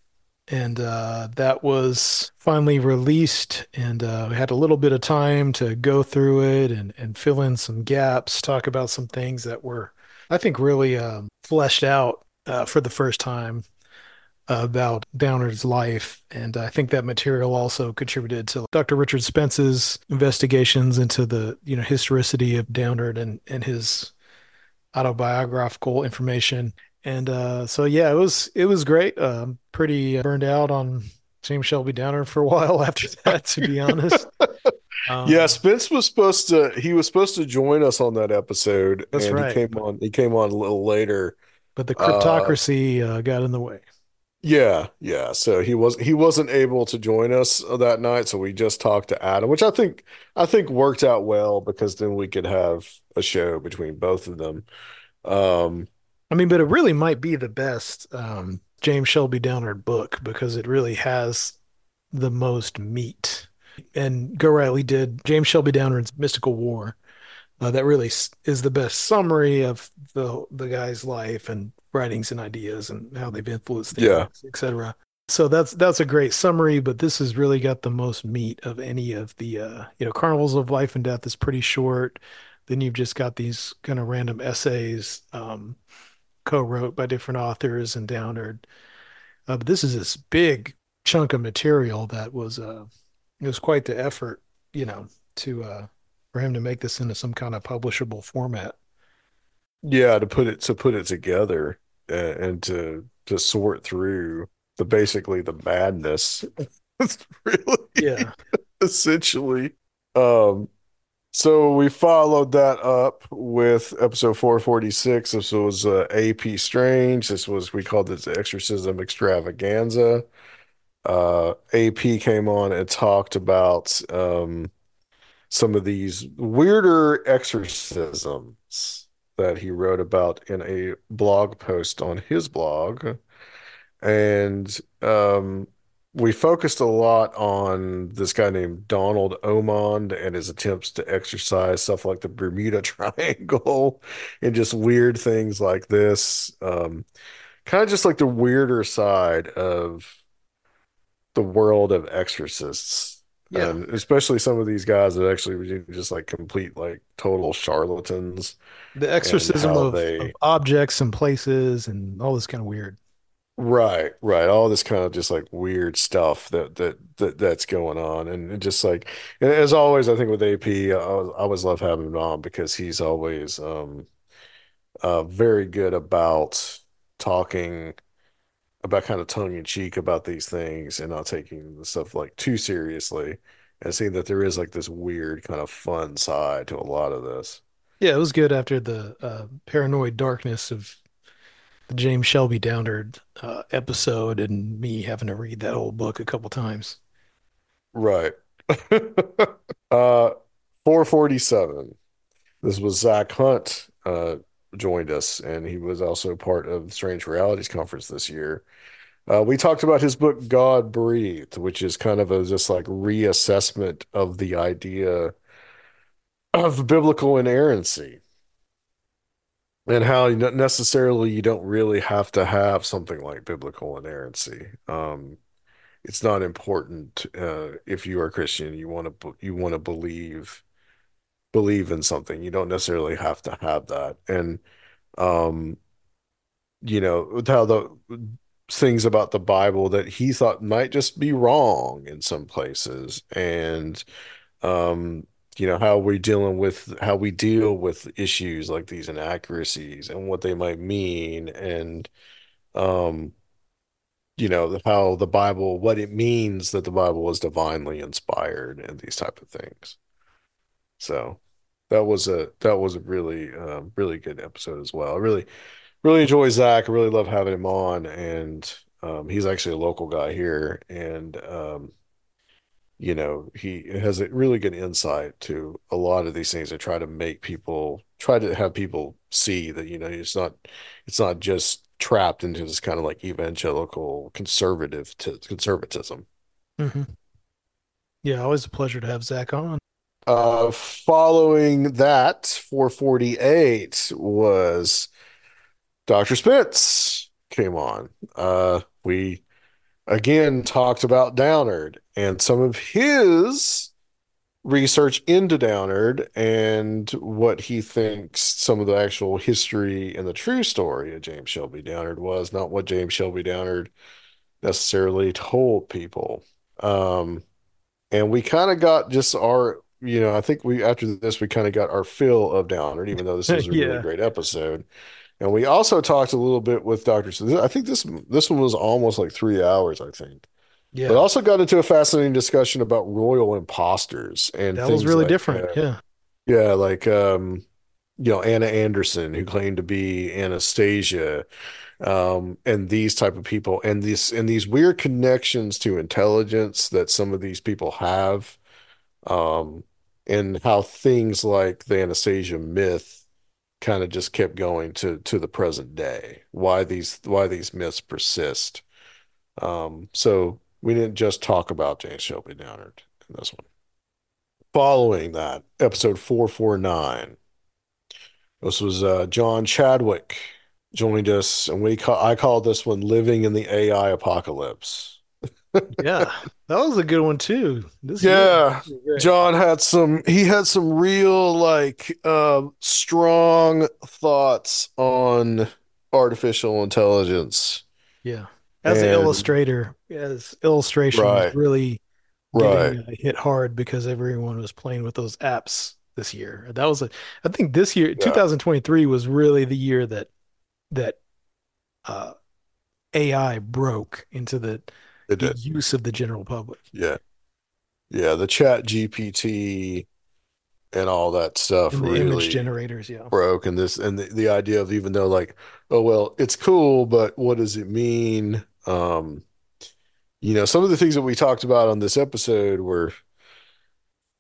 And uh, that was finally released, and uh, we had a little bit of time to go through it and, and fill in some gaps, talk about some things that were, I think, really um, fleshed out uh, for the first time uh, about Downard's life. And I think that material also contributed to Doctor Richard Spence's investigations into the, you know, historicity of Downard and, and his autobiographical information. And uh, so yeah, it was it was great. Um, pretty burned out on James Shelby Downer for a while after that, to be honest. Yeah, Um, Spence was supposed to he was supposed to join us on that episode, that's and he right. came But on he came on a little later. but the Uh cryptocracy uh, got in the way. yeah, yeah. So he was he wasn't able to join us that night, so we just talked to Adam, which I think I think worked out well because then we could have a show between both of them. Um I mean, but it really might be the best um, James Shelby Downard book because it really has the most meat. And Go Riley did James Shelby Downard's Mystical War. Uh, that really is the best summary of the the guy's life and writings and ideas and how they've influenced yeah. things, et cetera. So that's that's a great summary, but this has really got the most meat of any of the uh, you know, Carnivals of Life and Death is pretty short. Then you've just got these kind of random essays um, co-wrote by different authors and Downard. Uh, but this is this big chunk of material that was uh, it was quite the effort, you know, to uh, for him to make this into some kind of publishable format. Yeah, to put it to put it together uh, and to to sort through the basically the madness. It's really Yeah. essentially. Um So we followed that up with episode four forty-six. This was uh, A P Strange. This was, we called this Exorcism Extravaganza. Uh, A P came on and talked about um, some of these weirder exorcisms that he wrote about in a blog post on his blog. And um, we focused a lot on this guy named Donald Omond and his attempts to exercise stuff like the Bermuda Triangle and just weird things like this. Um, kind of just like the weirder side of the world of exorcists. Yeah. And especially some of these guys that actually were just like complete, like total charlatans, The and exorcism how of of they, objects and places and all this kind of weird. right, right, all this kind of just like weird stuff that that that that's going on. And it just like, and as always, I think with A P, I, I always love having him on because he's always um uh very good about talking about kind of tongue in cheek about these things and not taking the stuff like too seriously, and seeing that there is like this weird kind of fun side to a lot of this. Yeah, it was good after the uh, paranoid darkness of the James Shelby Downard uh, episode and me having to read that whole book a couple times. Right. uh four forty-seven. This was Zach Hunt uh joined us, and he was also part of the Strange Realities conference this year. Uh, we talked about his book God Breathed, which is kind of a just like reassessment of the idea of biblical inerrancy, and how you not necessarily you don't really have to have something like biblical inerrancy. Um, it's not important uh, if you are a Christian, you want to you want to believe believe in something. You don't necessarily have to have that. And um, you know, with how the things about the Bible that he thought might just be wrong in some places, and um, you know, how we're dealing with how we deal with issues like these inaccuracies and what they might mean, and um, you know, how the Bible, what it means that the Bible was divinely inspired and these type of things. So that was a that was a really uh, really good episode as well. I really really enjoy Zach. I really love having him on, and um, he's actually a local guy here, and um, you know, he has a really good insight to a lot of these things. I try to make people try to have people see that, you know, it's not it's not just trapped into this kind of like evangelical conservative to conservatism. Hmm. Yeah, always a pleasure to have Zach on. Uh, following that, four forty-eight was Doctor Spence came on. Uh, we again talked about Downard and some of his research into Downard and what he thinks some of the actual history and the true story of James Shelby Downard was, not what James Shelby Downard necessarily told people. Um, and we kind of got just our, you know, I think we, after this, we kind of got our fill of Downard, even though this was a really Yeah, great episode. And we also talked a little bit with Doctor So I think this this one was almost like three hours, I think. But yeah, also got into a fascinating discussion about royal imposters and that was things really like, different. uh, Yeah. yeah, like um, you know, Anna Anderson, who claimed to be Anastasia, um, and these type of people, and these and these weird connections to intelligence that some of these people have, um, and how things like the Anastasia myth kind of just kept going to to the present day. Why these why these myths persist. Um, so we didn't just talk about James Shelby Downard in this one. Following that, episode four forty-nine. This was uh, John Chadwick joined us, and we call, I called this one "Living in the A I Apocalypse." Yeah, that was a good one too. This year was Yeah, pretty great. John had some. He had some real like uh, strong thoughts on artificial intelligence, Yeah. As an and illustrator, his illustration was right, really right, getting uh, hit hard because everyone was playing with those apps this year. That was a, I think this year, yeah, twenty twenty-three was really the year that that uh, A I broke into the it the did. use of the general public Yeah, yeah. The Chat G P T and all that stuff and the image really generators. Yeah. broke, and this and the, the idea of, even though like, oh well, it's cool, but what does it mean? Um, you know, some of the things that we talked about on this episode were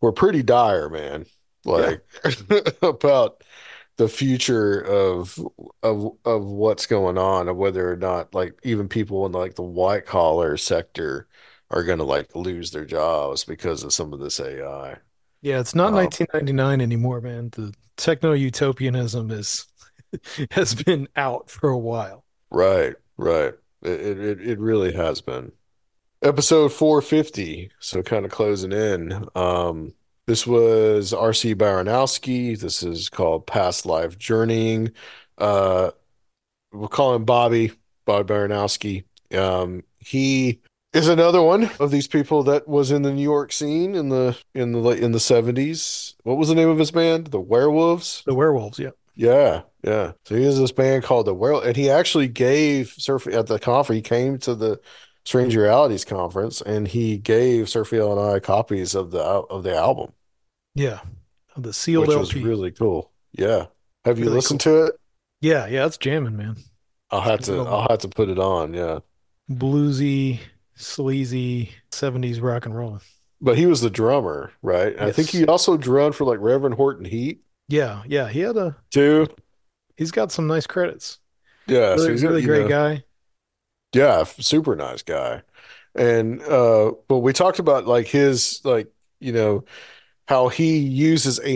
were pretty dire, man. Yeah. Like about the future of of of what's going on, of whether or not like even people in like the white collar sector are gonna like lose their jobs because of some of this A I. Yeah, it's not Um, nineteen ninety-nine anymore, man. The techno-utopianism is has been out for a while. right, right. It, it it really has been. Episode four fifty, so kind of closing in. Um, this was R C Baranowski. This is called Past Life Journeying. Uh, we'll call him Bobby, Bobby Baranowski. Um, he is another one of these people that was in the New York scene in the in the late in the seventies. What was the name of his band? The Werewolves? The werewolves, yeah. Yeah, yeah. So he has this band called the Werewolf, and he actually gave Surf at the conference. He came to the Strange Realities conference, and he gave Surfiel and I copies of the al- of the album, Yeah. The sealed which was L P. really cool. Yeah. Have you Really listened cool. to it? Yeah, yeah, it's jamming, man. I'll have Straight to on I'll have to put it on. Yeah. bluesy, sleazy seventies rock and roll. But he was the drummer, right? And I think Yes. he also drummed for like Reverend Horton Heat Yeah, yeah. He had a too. he's got some nice credits. Yeah. So Really, he's got, really you great know, guy. yeah, super nice guy. And uh, but we talked about like his like, you know, how he uses a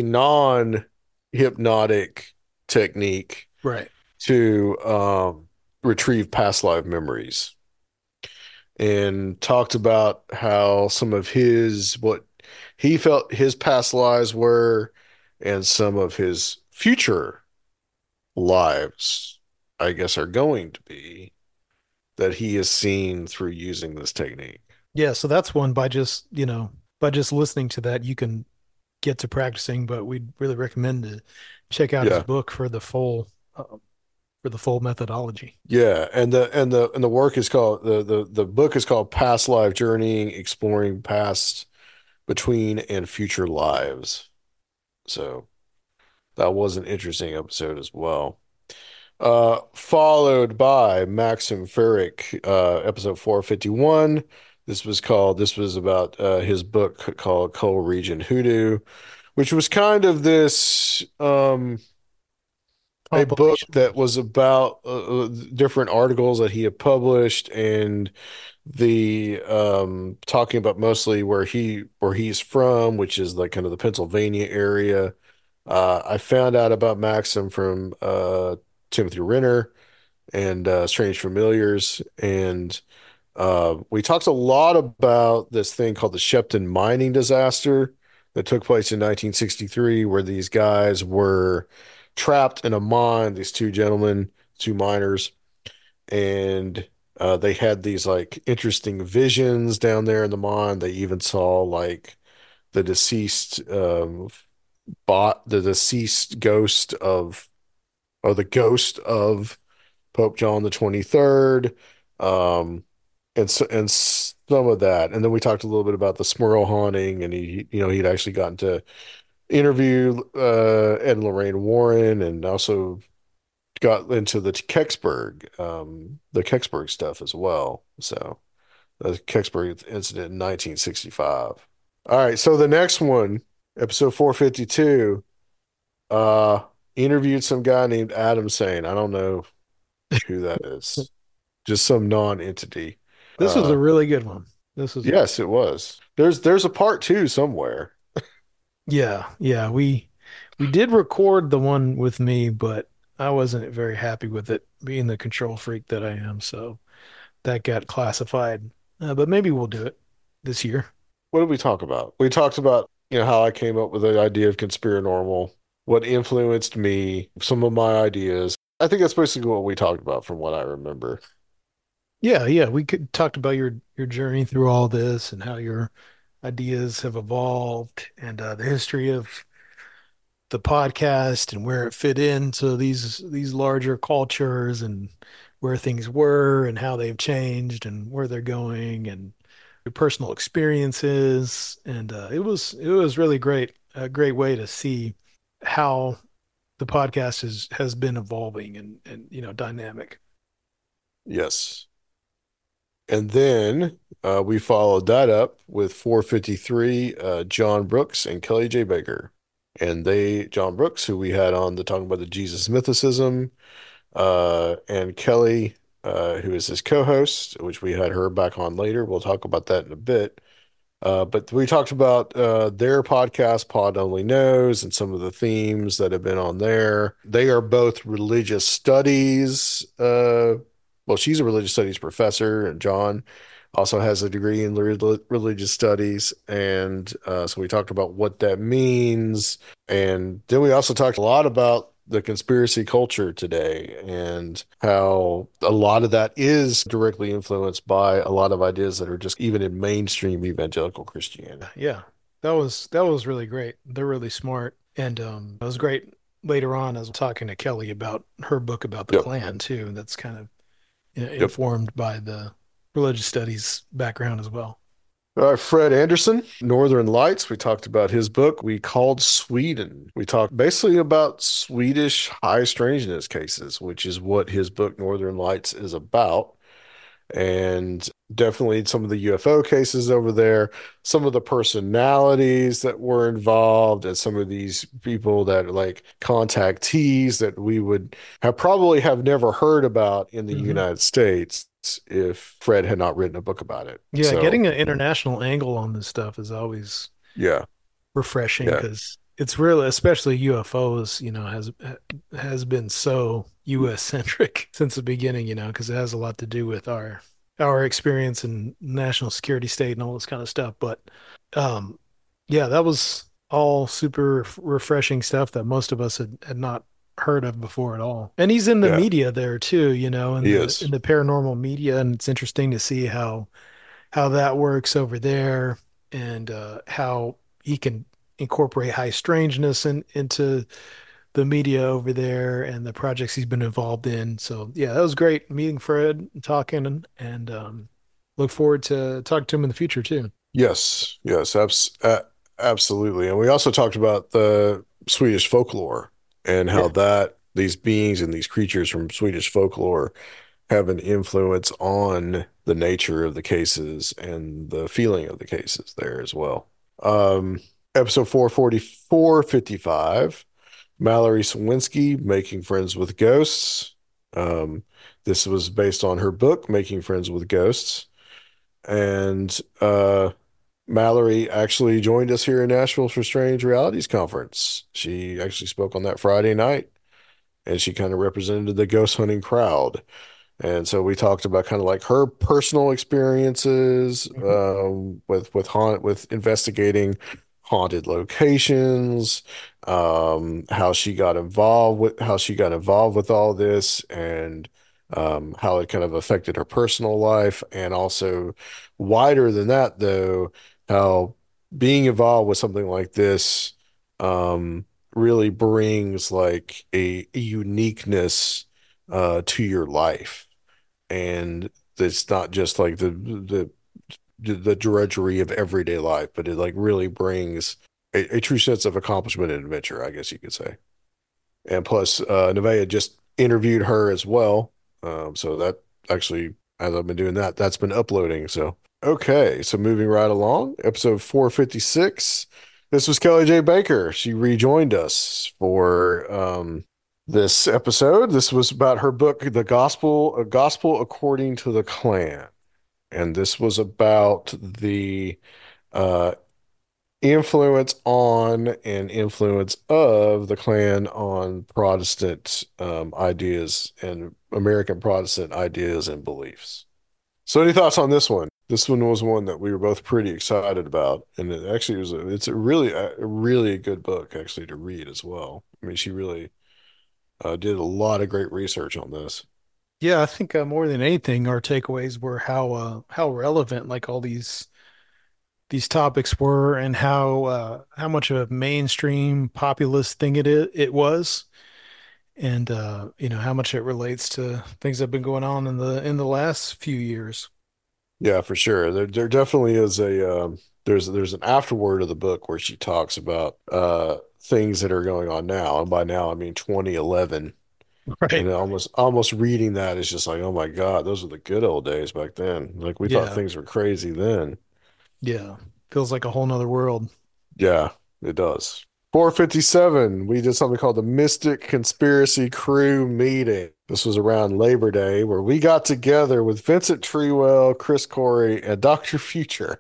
non-hypnotic technique Right. to um, retrieve past life memories, and talked about how some of his what he felt his past lives were and some of his future lives, I guess, are going to be that he has seen through using this technique. Yeah, so that's one by just, you know, by just listening to that, you can get to practicing, but we'd really recommend to check out his Yeah. book for the full uh, for the full methodology. Yeah, and the and the and the work is called the the the book is called Past Life Journeying, Exploring Past, Between, and Future Lives. So that was an interesting episode as well. Uh, followed by Maxim Ferrick, uh, episode four fifty-one. This was called, this was about uh, his book called Coal Region Hoodoo, which was kind of this um, a book Compilation. that was about uh, uh, different articles that he had published and the um talking about mostly where he where he's from, which is like kind of the Pennsylvania area. Uh, I found out about Maxim from uh Timothy Renner and uh, Strange Familiars, and uh, we talked a lot about this thing called the Shepton mining disaster that took place in nineteen sixty-three, where these guys were trapped in a mine, these two gentlemen, two miners, and uh, they had these like interesting visions down there in the mine. They even saw like the deceased um, bot, the deceased ghost of, or the ghost of Pope John the twenty-third. Um, and so, and some of that. And then we talked a little bit about the Smurl haunting, and he, you know, he'd actually gotten to interview uh, Ed and Lorraine Warren, and also got into the Kecksburg, um, the Kecksburg stuff as well. So the Kecksburg incident in nineteen sixty-five. All right, so the next one, episode four fifty-two, uh, interviewed some guy named Adam Sane. I don't know who that is. Just some non-entity. This was a Uh, really good one. This was yes, it was. There's there's a part two somewhere. yeah, yeah. We we did record the one with me, but I wasn't very happy with it, being the control freak that I am. So that got classified. Uh, but maybe we'll do it this year. What did we talk about? We talked about, you know, how I came up with the idea of Conspiranormal, what influenced me, some of my ideas. I think that's basically what we talked about from what I remember. Yeah, yeah. We could talked about your your journey through all this and how your ideas have evolved and uh, the history of the podcast and where it fit into these these larger cultures and where things were and how they've changed and where they're going and your personal experiences. And uh, it was it was really great, a great way to see how the podcast has has been evolving and and you know dynamic. Yes. And then uh, we followed that up with four fifty-three, uh, John Brooks and Kelly J. Baker. And they, John Brooks, who we had on the talking about the Jesus mythicism, uh, and Kelly, uh, who is his co-host, which we had her back on later. We'll talk about that in a bit. Uh, but we talked about uh, their podcast, Pod Only Knows, and some of the themes that have been on there. They are both religious studies. Uh, well, she's a religious studies professor, and John also has a degree in re- religious studies. And uh, so we talked about what that means. And then we also talked a lot about the conspiracy culture today and how a lot of that is directly influenced by a lot of ideas that are just even in mainstream evangelical Christianity. Yeah, that was that was really great. They're really smart, and um, it was great. Later on, I was talking to Kelly about her book about the Yep. Klan too. That's kind of you know, Yep. informed by the religious studies background as well. All right, Fred Anderson, Northern Lights. We talked about his book, We Called Sweden. We talked basically about Swedish high strangeness cases, which is what his book, Northern Lights, is about. And definitely some of the U F O cases over there, some of the personalities that were involved, and some of these people that are like contactees that we would have probably have never heard about in the Hmm. United States if Fred had not written a book about it. Yeah, So, getting an international angle on this stuff is always yeah, refreshing yeah, because it's really, especially U F Os, you know, has has been so U S centric since the beginning, you know, because it has a lot to do with our our experience in national security state and all this kind of stuff. But um, yeah, that was all super refreshing stuff that most of us had, had not heard of before at all. And he's in the yeah, media there too, you know, in he the in is. the paranormal media, and it's interesting to see how how that works over there and uh, how he can incorporate high strangeness in, into the media over there and the projects he's been involved in. So yeah, that was great meeting Fred and talking and, and um, look forward to talking to him in the future too. Yes, yes, abs a absolutely. And we also talked about the Swedish folklore and how Yeah. that these beings and these creatures from Swedish folklore have an influence on the nature of the cases and the feeling of the cases there as well. Um, episode four forty-four fifty-five, Mallory Swinsky, Making Friends with Ghosts. Um, this was based on her book, Making Friends with Ghosts. And uh, Mallory actually joined us here in Nashville for Strange Realities Conference. She actually spoke on that Friday night and she kind of represented the ghost hunting crowd. And so we talked about kind of like her personal experiences Mhm. um, with with haunt with investigating haunted locations, um, how she got involved with how she got involved with all this, and um, how it kind of affected her personal life, and also wider than that, though, how being involved with something like this um, really brings like a, a uniqueness uh, to your life and it's not just like the the the drudgery of everyday life, but it like really brings a, a true sense of accomplishment and adventure, I guess you could say. And plus, uh, Nevaeh just interviewed her as well, um, so that actually, as I've been doing that, that's been uploading. So okay, so moving right along, episode four fifty-six. This was Kelly J. Baker. She rejoined us for um, this episode. This was about her book, The Gospel, A Gospel According to the Klan. And this was about the uh, influence on and influence of the Klan on Protestant um, ideas and American Protestant ideas and beliefs. So, any thoughts on this one? This one was one that we were both pretty excited about, and it actually was a, it's a really a really good book actually to read as well. I mean, she really uh, did a lot of great research on this. Yeah, I think uh, more than anything, our takeaways were how uh, how relevant like all these these topics were and how uh, how much of a mainstream populist thing it is, it was, and uh, you know how much it relates to things that have been going on in the in the last few years. Yeah, for sure. There, there definitely is a um, there's there's an afterword of the book where she talks about uh, things that are going on now, and by now I mean twenty eleven, Right. And almost almost reading that is just like, oh my God, those are the good old days back then. Like we thought Yeah. things were crazy then. Yeah. Feels like a whole nother world. Yeah, it does. four fifty-seven, we did something called the Mystic Conspiracy Crew Meeting. This was around Labor Day where we got together with Vincent Treewell, Chris Corey, and Doctor Future.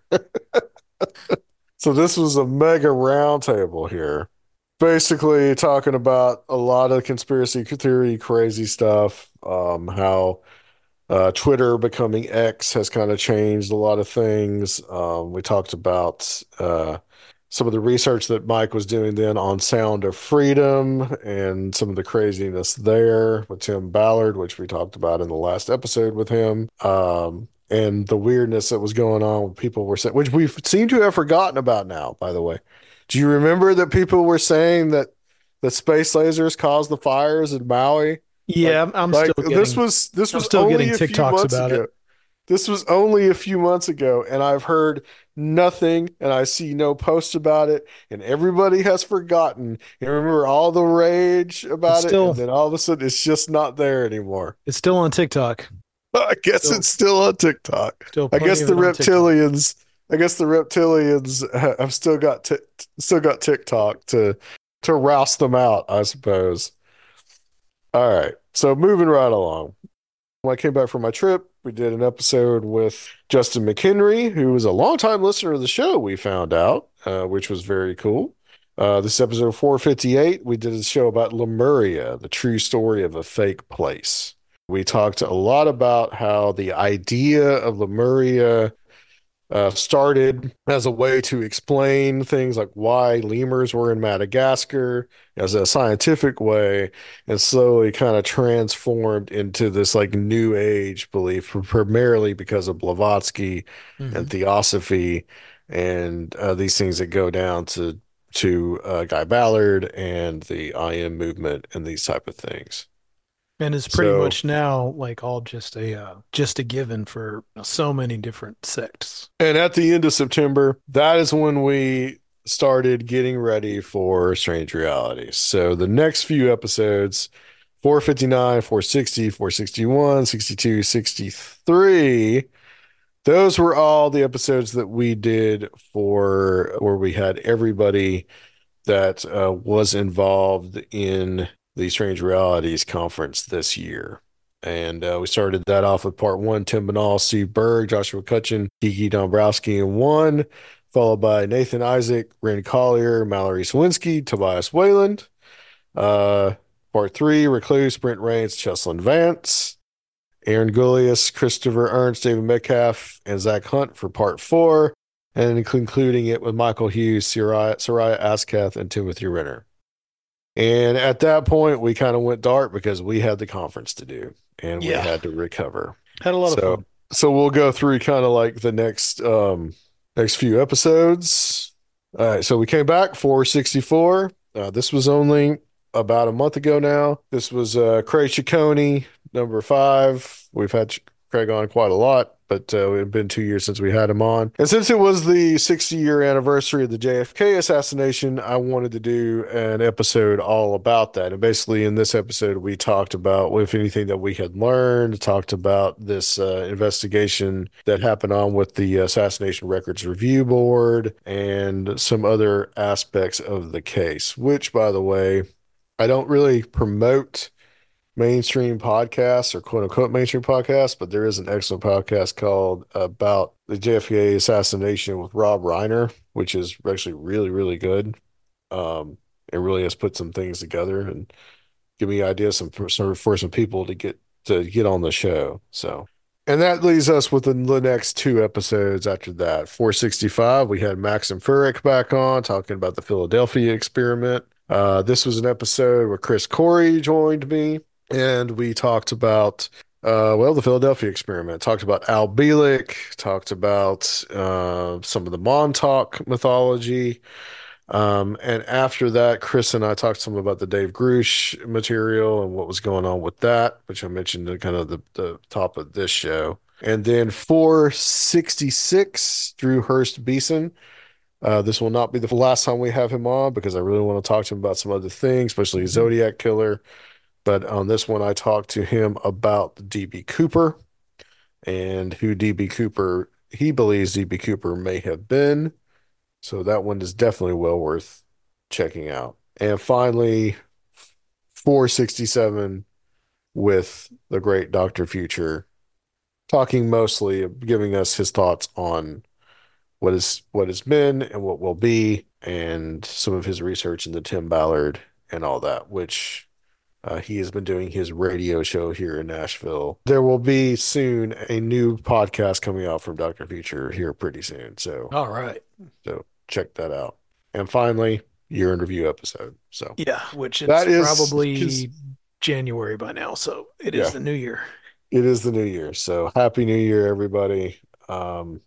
So this was a mega roundtable here, basically talking about a lot of conspiracy theory, crazy stuff, um, how Uh, Twitter becoming X has kind of changed a lot of things. Um, we talked about uh, some of the research that Mike was doing then on Sound of Freedom and some of the craziness there with Tim Ballard, which we talked about in the last episode with him. Um, and the weirdness that was going on with people were saying, which we seem to have forgotten about now, by the way. Do you remember that people were saying that the space lasers caused the fires in Maui? Yeah, Like, I'm, I'm like still this getting was this I'm was still getting only a few TikToks months about it. ago. This was only a few months ago, and I've heard nothing, and I see no posts about it, and everybody has forgotten. And remember all the rage It's about it, still and then all of a sudden it's just not there anymore. it's still on TikTok. I guess Still it's still on TikTok. still I plenty guess of the it on TikTok. reptilians, I guess the reptilians have still got t still got TikTok to to rouse them out, I suppose. All right, so moving right along. When I came back from my trip, we did an episode with Justin McHenry, who was a longtime listener of the show, we found out, uh, which was very cool. Uh, this episode four fifty-eight, we did a show about Lemuria, the true story of a fake place. We talked a lot about how the idea of Lemuria uh, started as a way to explain things like why lemurs were in Madagascar as a scientific way, and slowly kind of transformed into this like new age belief, primarily because of Blavatsky and Hmm. theosophy and uh, these things that go down to to uh, Guy Ballard and the I M movement and these type of things. And it's pretty So much now like all just a uh, just a given for so many different sects. And at the end of September, that is when we started getting ready for Strange Realities. So the next few episodes, four fifty-nine, four sixty, four sixty-one, sixty-two, sixty-three, those were all the episodes that we did for where we had everybody that uh, was involved in the Strange Realities conference this year. And uh, we started that off with part one, Tim Binnall, Steve Berg, Joshua Cutchin, Kiki Dombrowski in one, followed by Nathan Isaac, Ren Collier, Mallory Swinsky, Tobias Wayland. Uh, part three, Recluse, Brent Rains, Cheslin Vance, Aaron Gullius, Christopher Ernst, David Metcalf, and Zach Hunt for part four, and concluding it with Michael Hughes, Soraya, Soraya Askath, and Timothy Renner. And at that point, we kind of went dark because we had the conference to do and we Yeah, had to recover. had a lot of So, fun. so we'll go through kind of like the next um next few episodes. All right, so we came back four sixty-four. Uh, this was only about a month ago now. This was uh Craig Ciccone, number five. We've had Craig on quite a lot, but uh, it had been two years since we had him on. And since it was the sixty year anniversary of the J F K assassination, I wanted to do an episode all about that. And basically, in this episode, we talked about, if anything, that we had learned, talked about this uh, investigation that happened on with the Assassination Records Review Board and some other aspects of the case, which, by the way, I don't really promote mainstream podcasts or quote unquote mainstream podcasts, but there is an excellent podcast called about the J F K assassination with Rob Reiner, which is actually really, really good. Um, it really has put some things together and give me ideas some, for, some, for some people to get to get on the show. So, and that leaves us with the, the next two episodes after that. four sixty-five, we had Max and Furyk back on talking about the Philadelphia experiment. Uh, this was an episode where Chris Corey joined me and we talked about uh, well, the Philadelphia experiment. Talked about Al Bielek. Talked about uh, some of the Montauk mythology. Um, and after that, Chris and I talked some about the Dave Grush material and what was going on with that, which I mentioned at kind of the, the top of this show. And then four sixty-six, Drew Hurst Beeson. Uh, this will not be the last time we have him on because I really want to talk to him about some other things, especially Mhm. Zodiac Killer. But on this one, I talked to him about D B Cooper and who D B Cooper, he believes D B Cooper may have been. So that one is definitely well worth checking out. And finally, four sixty-seven with the great Doctor Future, talking mostly, giving us his thoughts on what is what has been and what will be, and some of his research into Tim Ballard and all that, which uh, he has been doing his radio show here in Nashville. There will be soon a new podcast coming out from Doctor Future here pretty soon. So, All right. so check that out. And finally, year in review episode. So Yeah, which it's that is, probably January by now, so it is yeah, the new year. it is the new year. So happy new year, everybody. Um,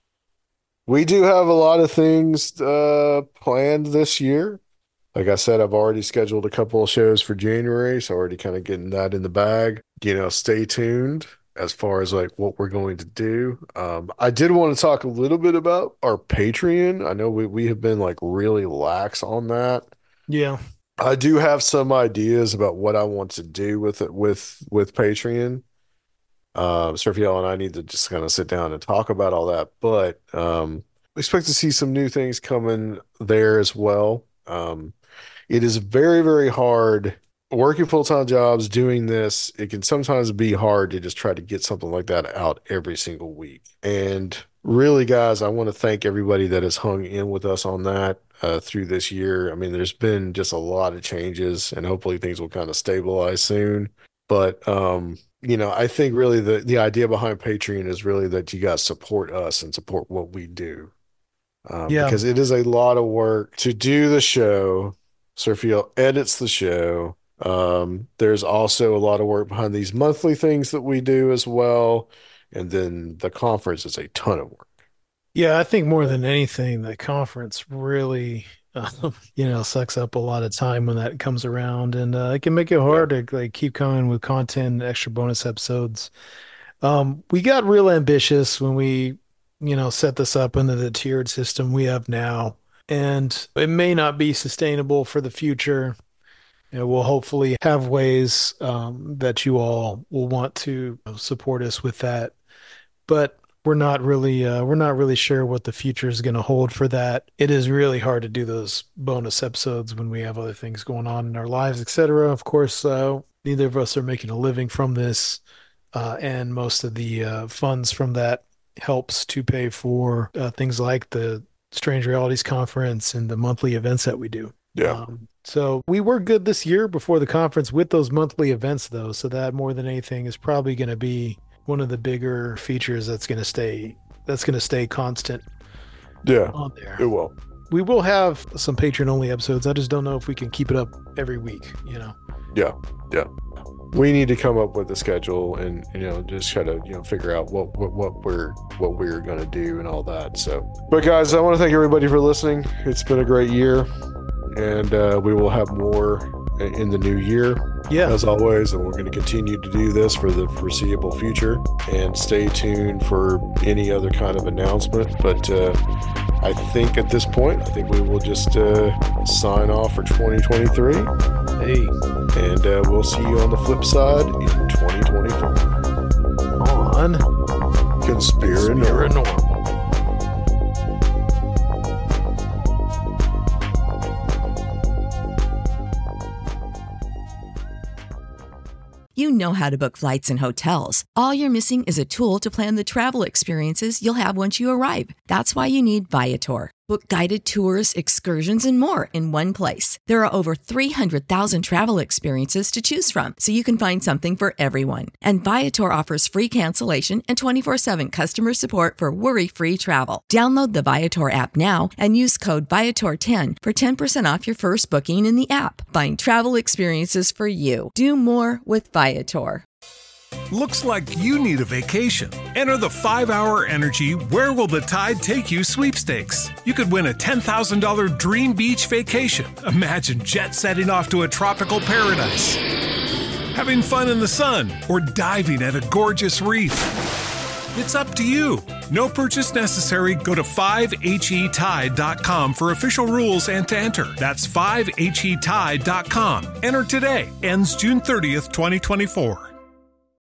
we do have a lot of things uh, planned this year. Like I said, I've already scheduled a couple of shows for January, so already kind of getting that in the bag. You know, stay tuned as far as like what we're going to do. Um, I did want to talk a little bit about our Patreon. I know we, we have been like really lax on that. Yeah. I do have some ideas about what I want to do with it with with Patreon. Um, Sergio and I need to just kind of sit down and talk about all that, but um, expect to see some new things coming there as well. Um, it is very, very hard working full-time jobs, doing this. It can sometimes be hard to just try to get something like that out every single week. And really, guys, I want to thank everybody that has hung in with us on that uh, through this year. I mean, there's been just a lot of changes, and hopefully things will kind of stabilize soon. But um, you know, I think really the the idea behind Patreon is really that you guys support us and support what we do. Um, Yeah. because it is a lot of work to do the show. Sergio edits the show. Um, there's also a lot of work behind these monthly things that we do as well. And then the conference is a ton of work. Yeah, I think more than anything, the conference really, um, you know, sucks up a lot of time when that comes around, and uh, it can make it Yeah. hard to like keep coming with content, extra bonus episodes. Um, we got real ambitious when we, you know, set this up into the tiered system we have now, and it may not be sustainable for the future. You know, we'll hopefully have ways um, that you all will want to support us with that, but we're not really uh, we're not really sure what the future is going to hold for that. It is really hard to do those bonus episodes when we have other things going on in our lives, et cetera. Of course, uh, neither of us are making a living from this, uh, and most of the uh, funds from that helps to pay for uh, things like the Strange Realities Conference and the monthly events that we do. Yeah. Um, so we were good this year before the conference with those monthly events, though. So that more than anything is probably going to be one of the bigger features that's going to stay that's going to stay constant Yeah. on there. It will. We will have some Patreon only episodes. I just don't know if we can keep it up every week, you know. Yeah. Yeah. We need to come up with a schedule and, you know, just try to, you know, figure out what, what, what we're, what we're going to do and all that. So, but guys, I want to thank everybody for listening. It's been a great year, and uh, we will have more in the new year, Yeah. as always, and we're going to continue to do this for the foreseeable future. And stay tuned for any other kind of announcement. But uh, I think at this point, I think we will just uh, sign off for twenty twenty-three, Hey, and uh, we'll see you on the flip side in twenty twenty-four. on Conspiranormal. Spiranormal. You know how to book flights and hotels. All you're missing is a tool to plan the travel experiences you'll have once you arrive. That's why you need Viator. Book guided tours, excursions, and more in one place. There are over three hundred thousand travel experiences to choose from, so you can find something for everyone. And Viator offers free cancellation and twenty-four seven customer support for worry-free travel. Download the Viator app now and use code Viator ten for ten percent off your first booking in the app. Find travel experiences for you. Do more with Viator. Looks like you need a vacation. Enter the five hour Energy Where Will the Tide Take You sweepstakes. You could win a ten thousand dollars dream beach vacation. Imagine jet setting off to a tropical paradise, having fun in the sun, or diving at a gorgeous reef. It's up to you. No purchase necessary. Go to five H E tide dot com for official rules and to enter. That's five H E tide dot com. Enter today. Ends June thirtieth, twenty twenty-four.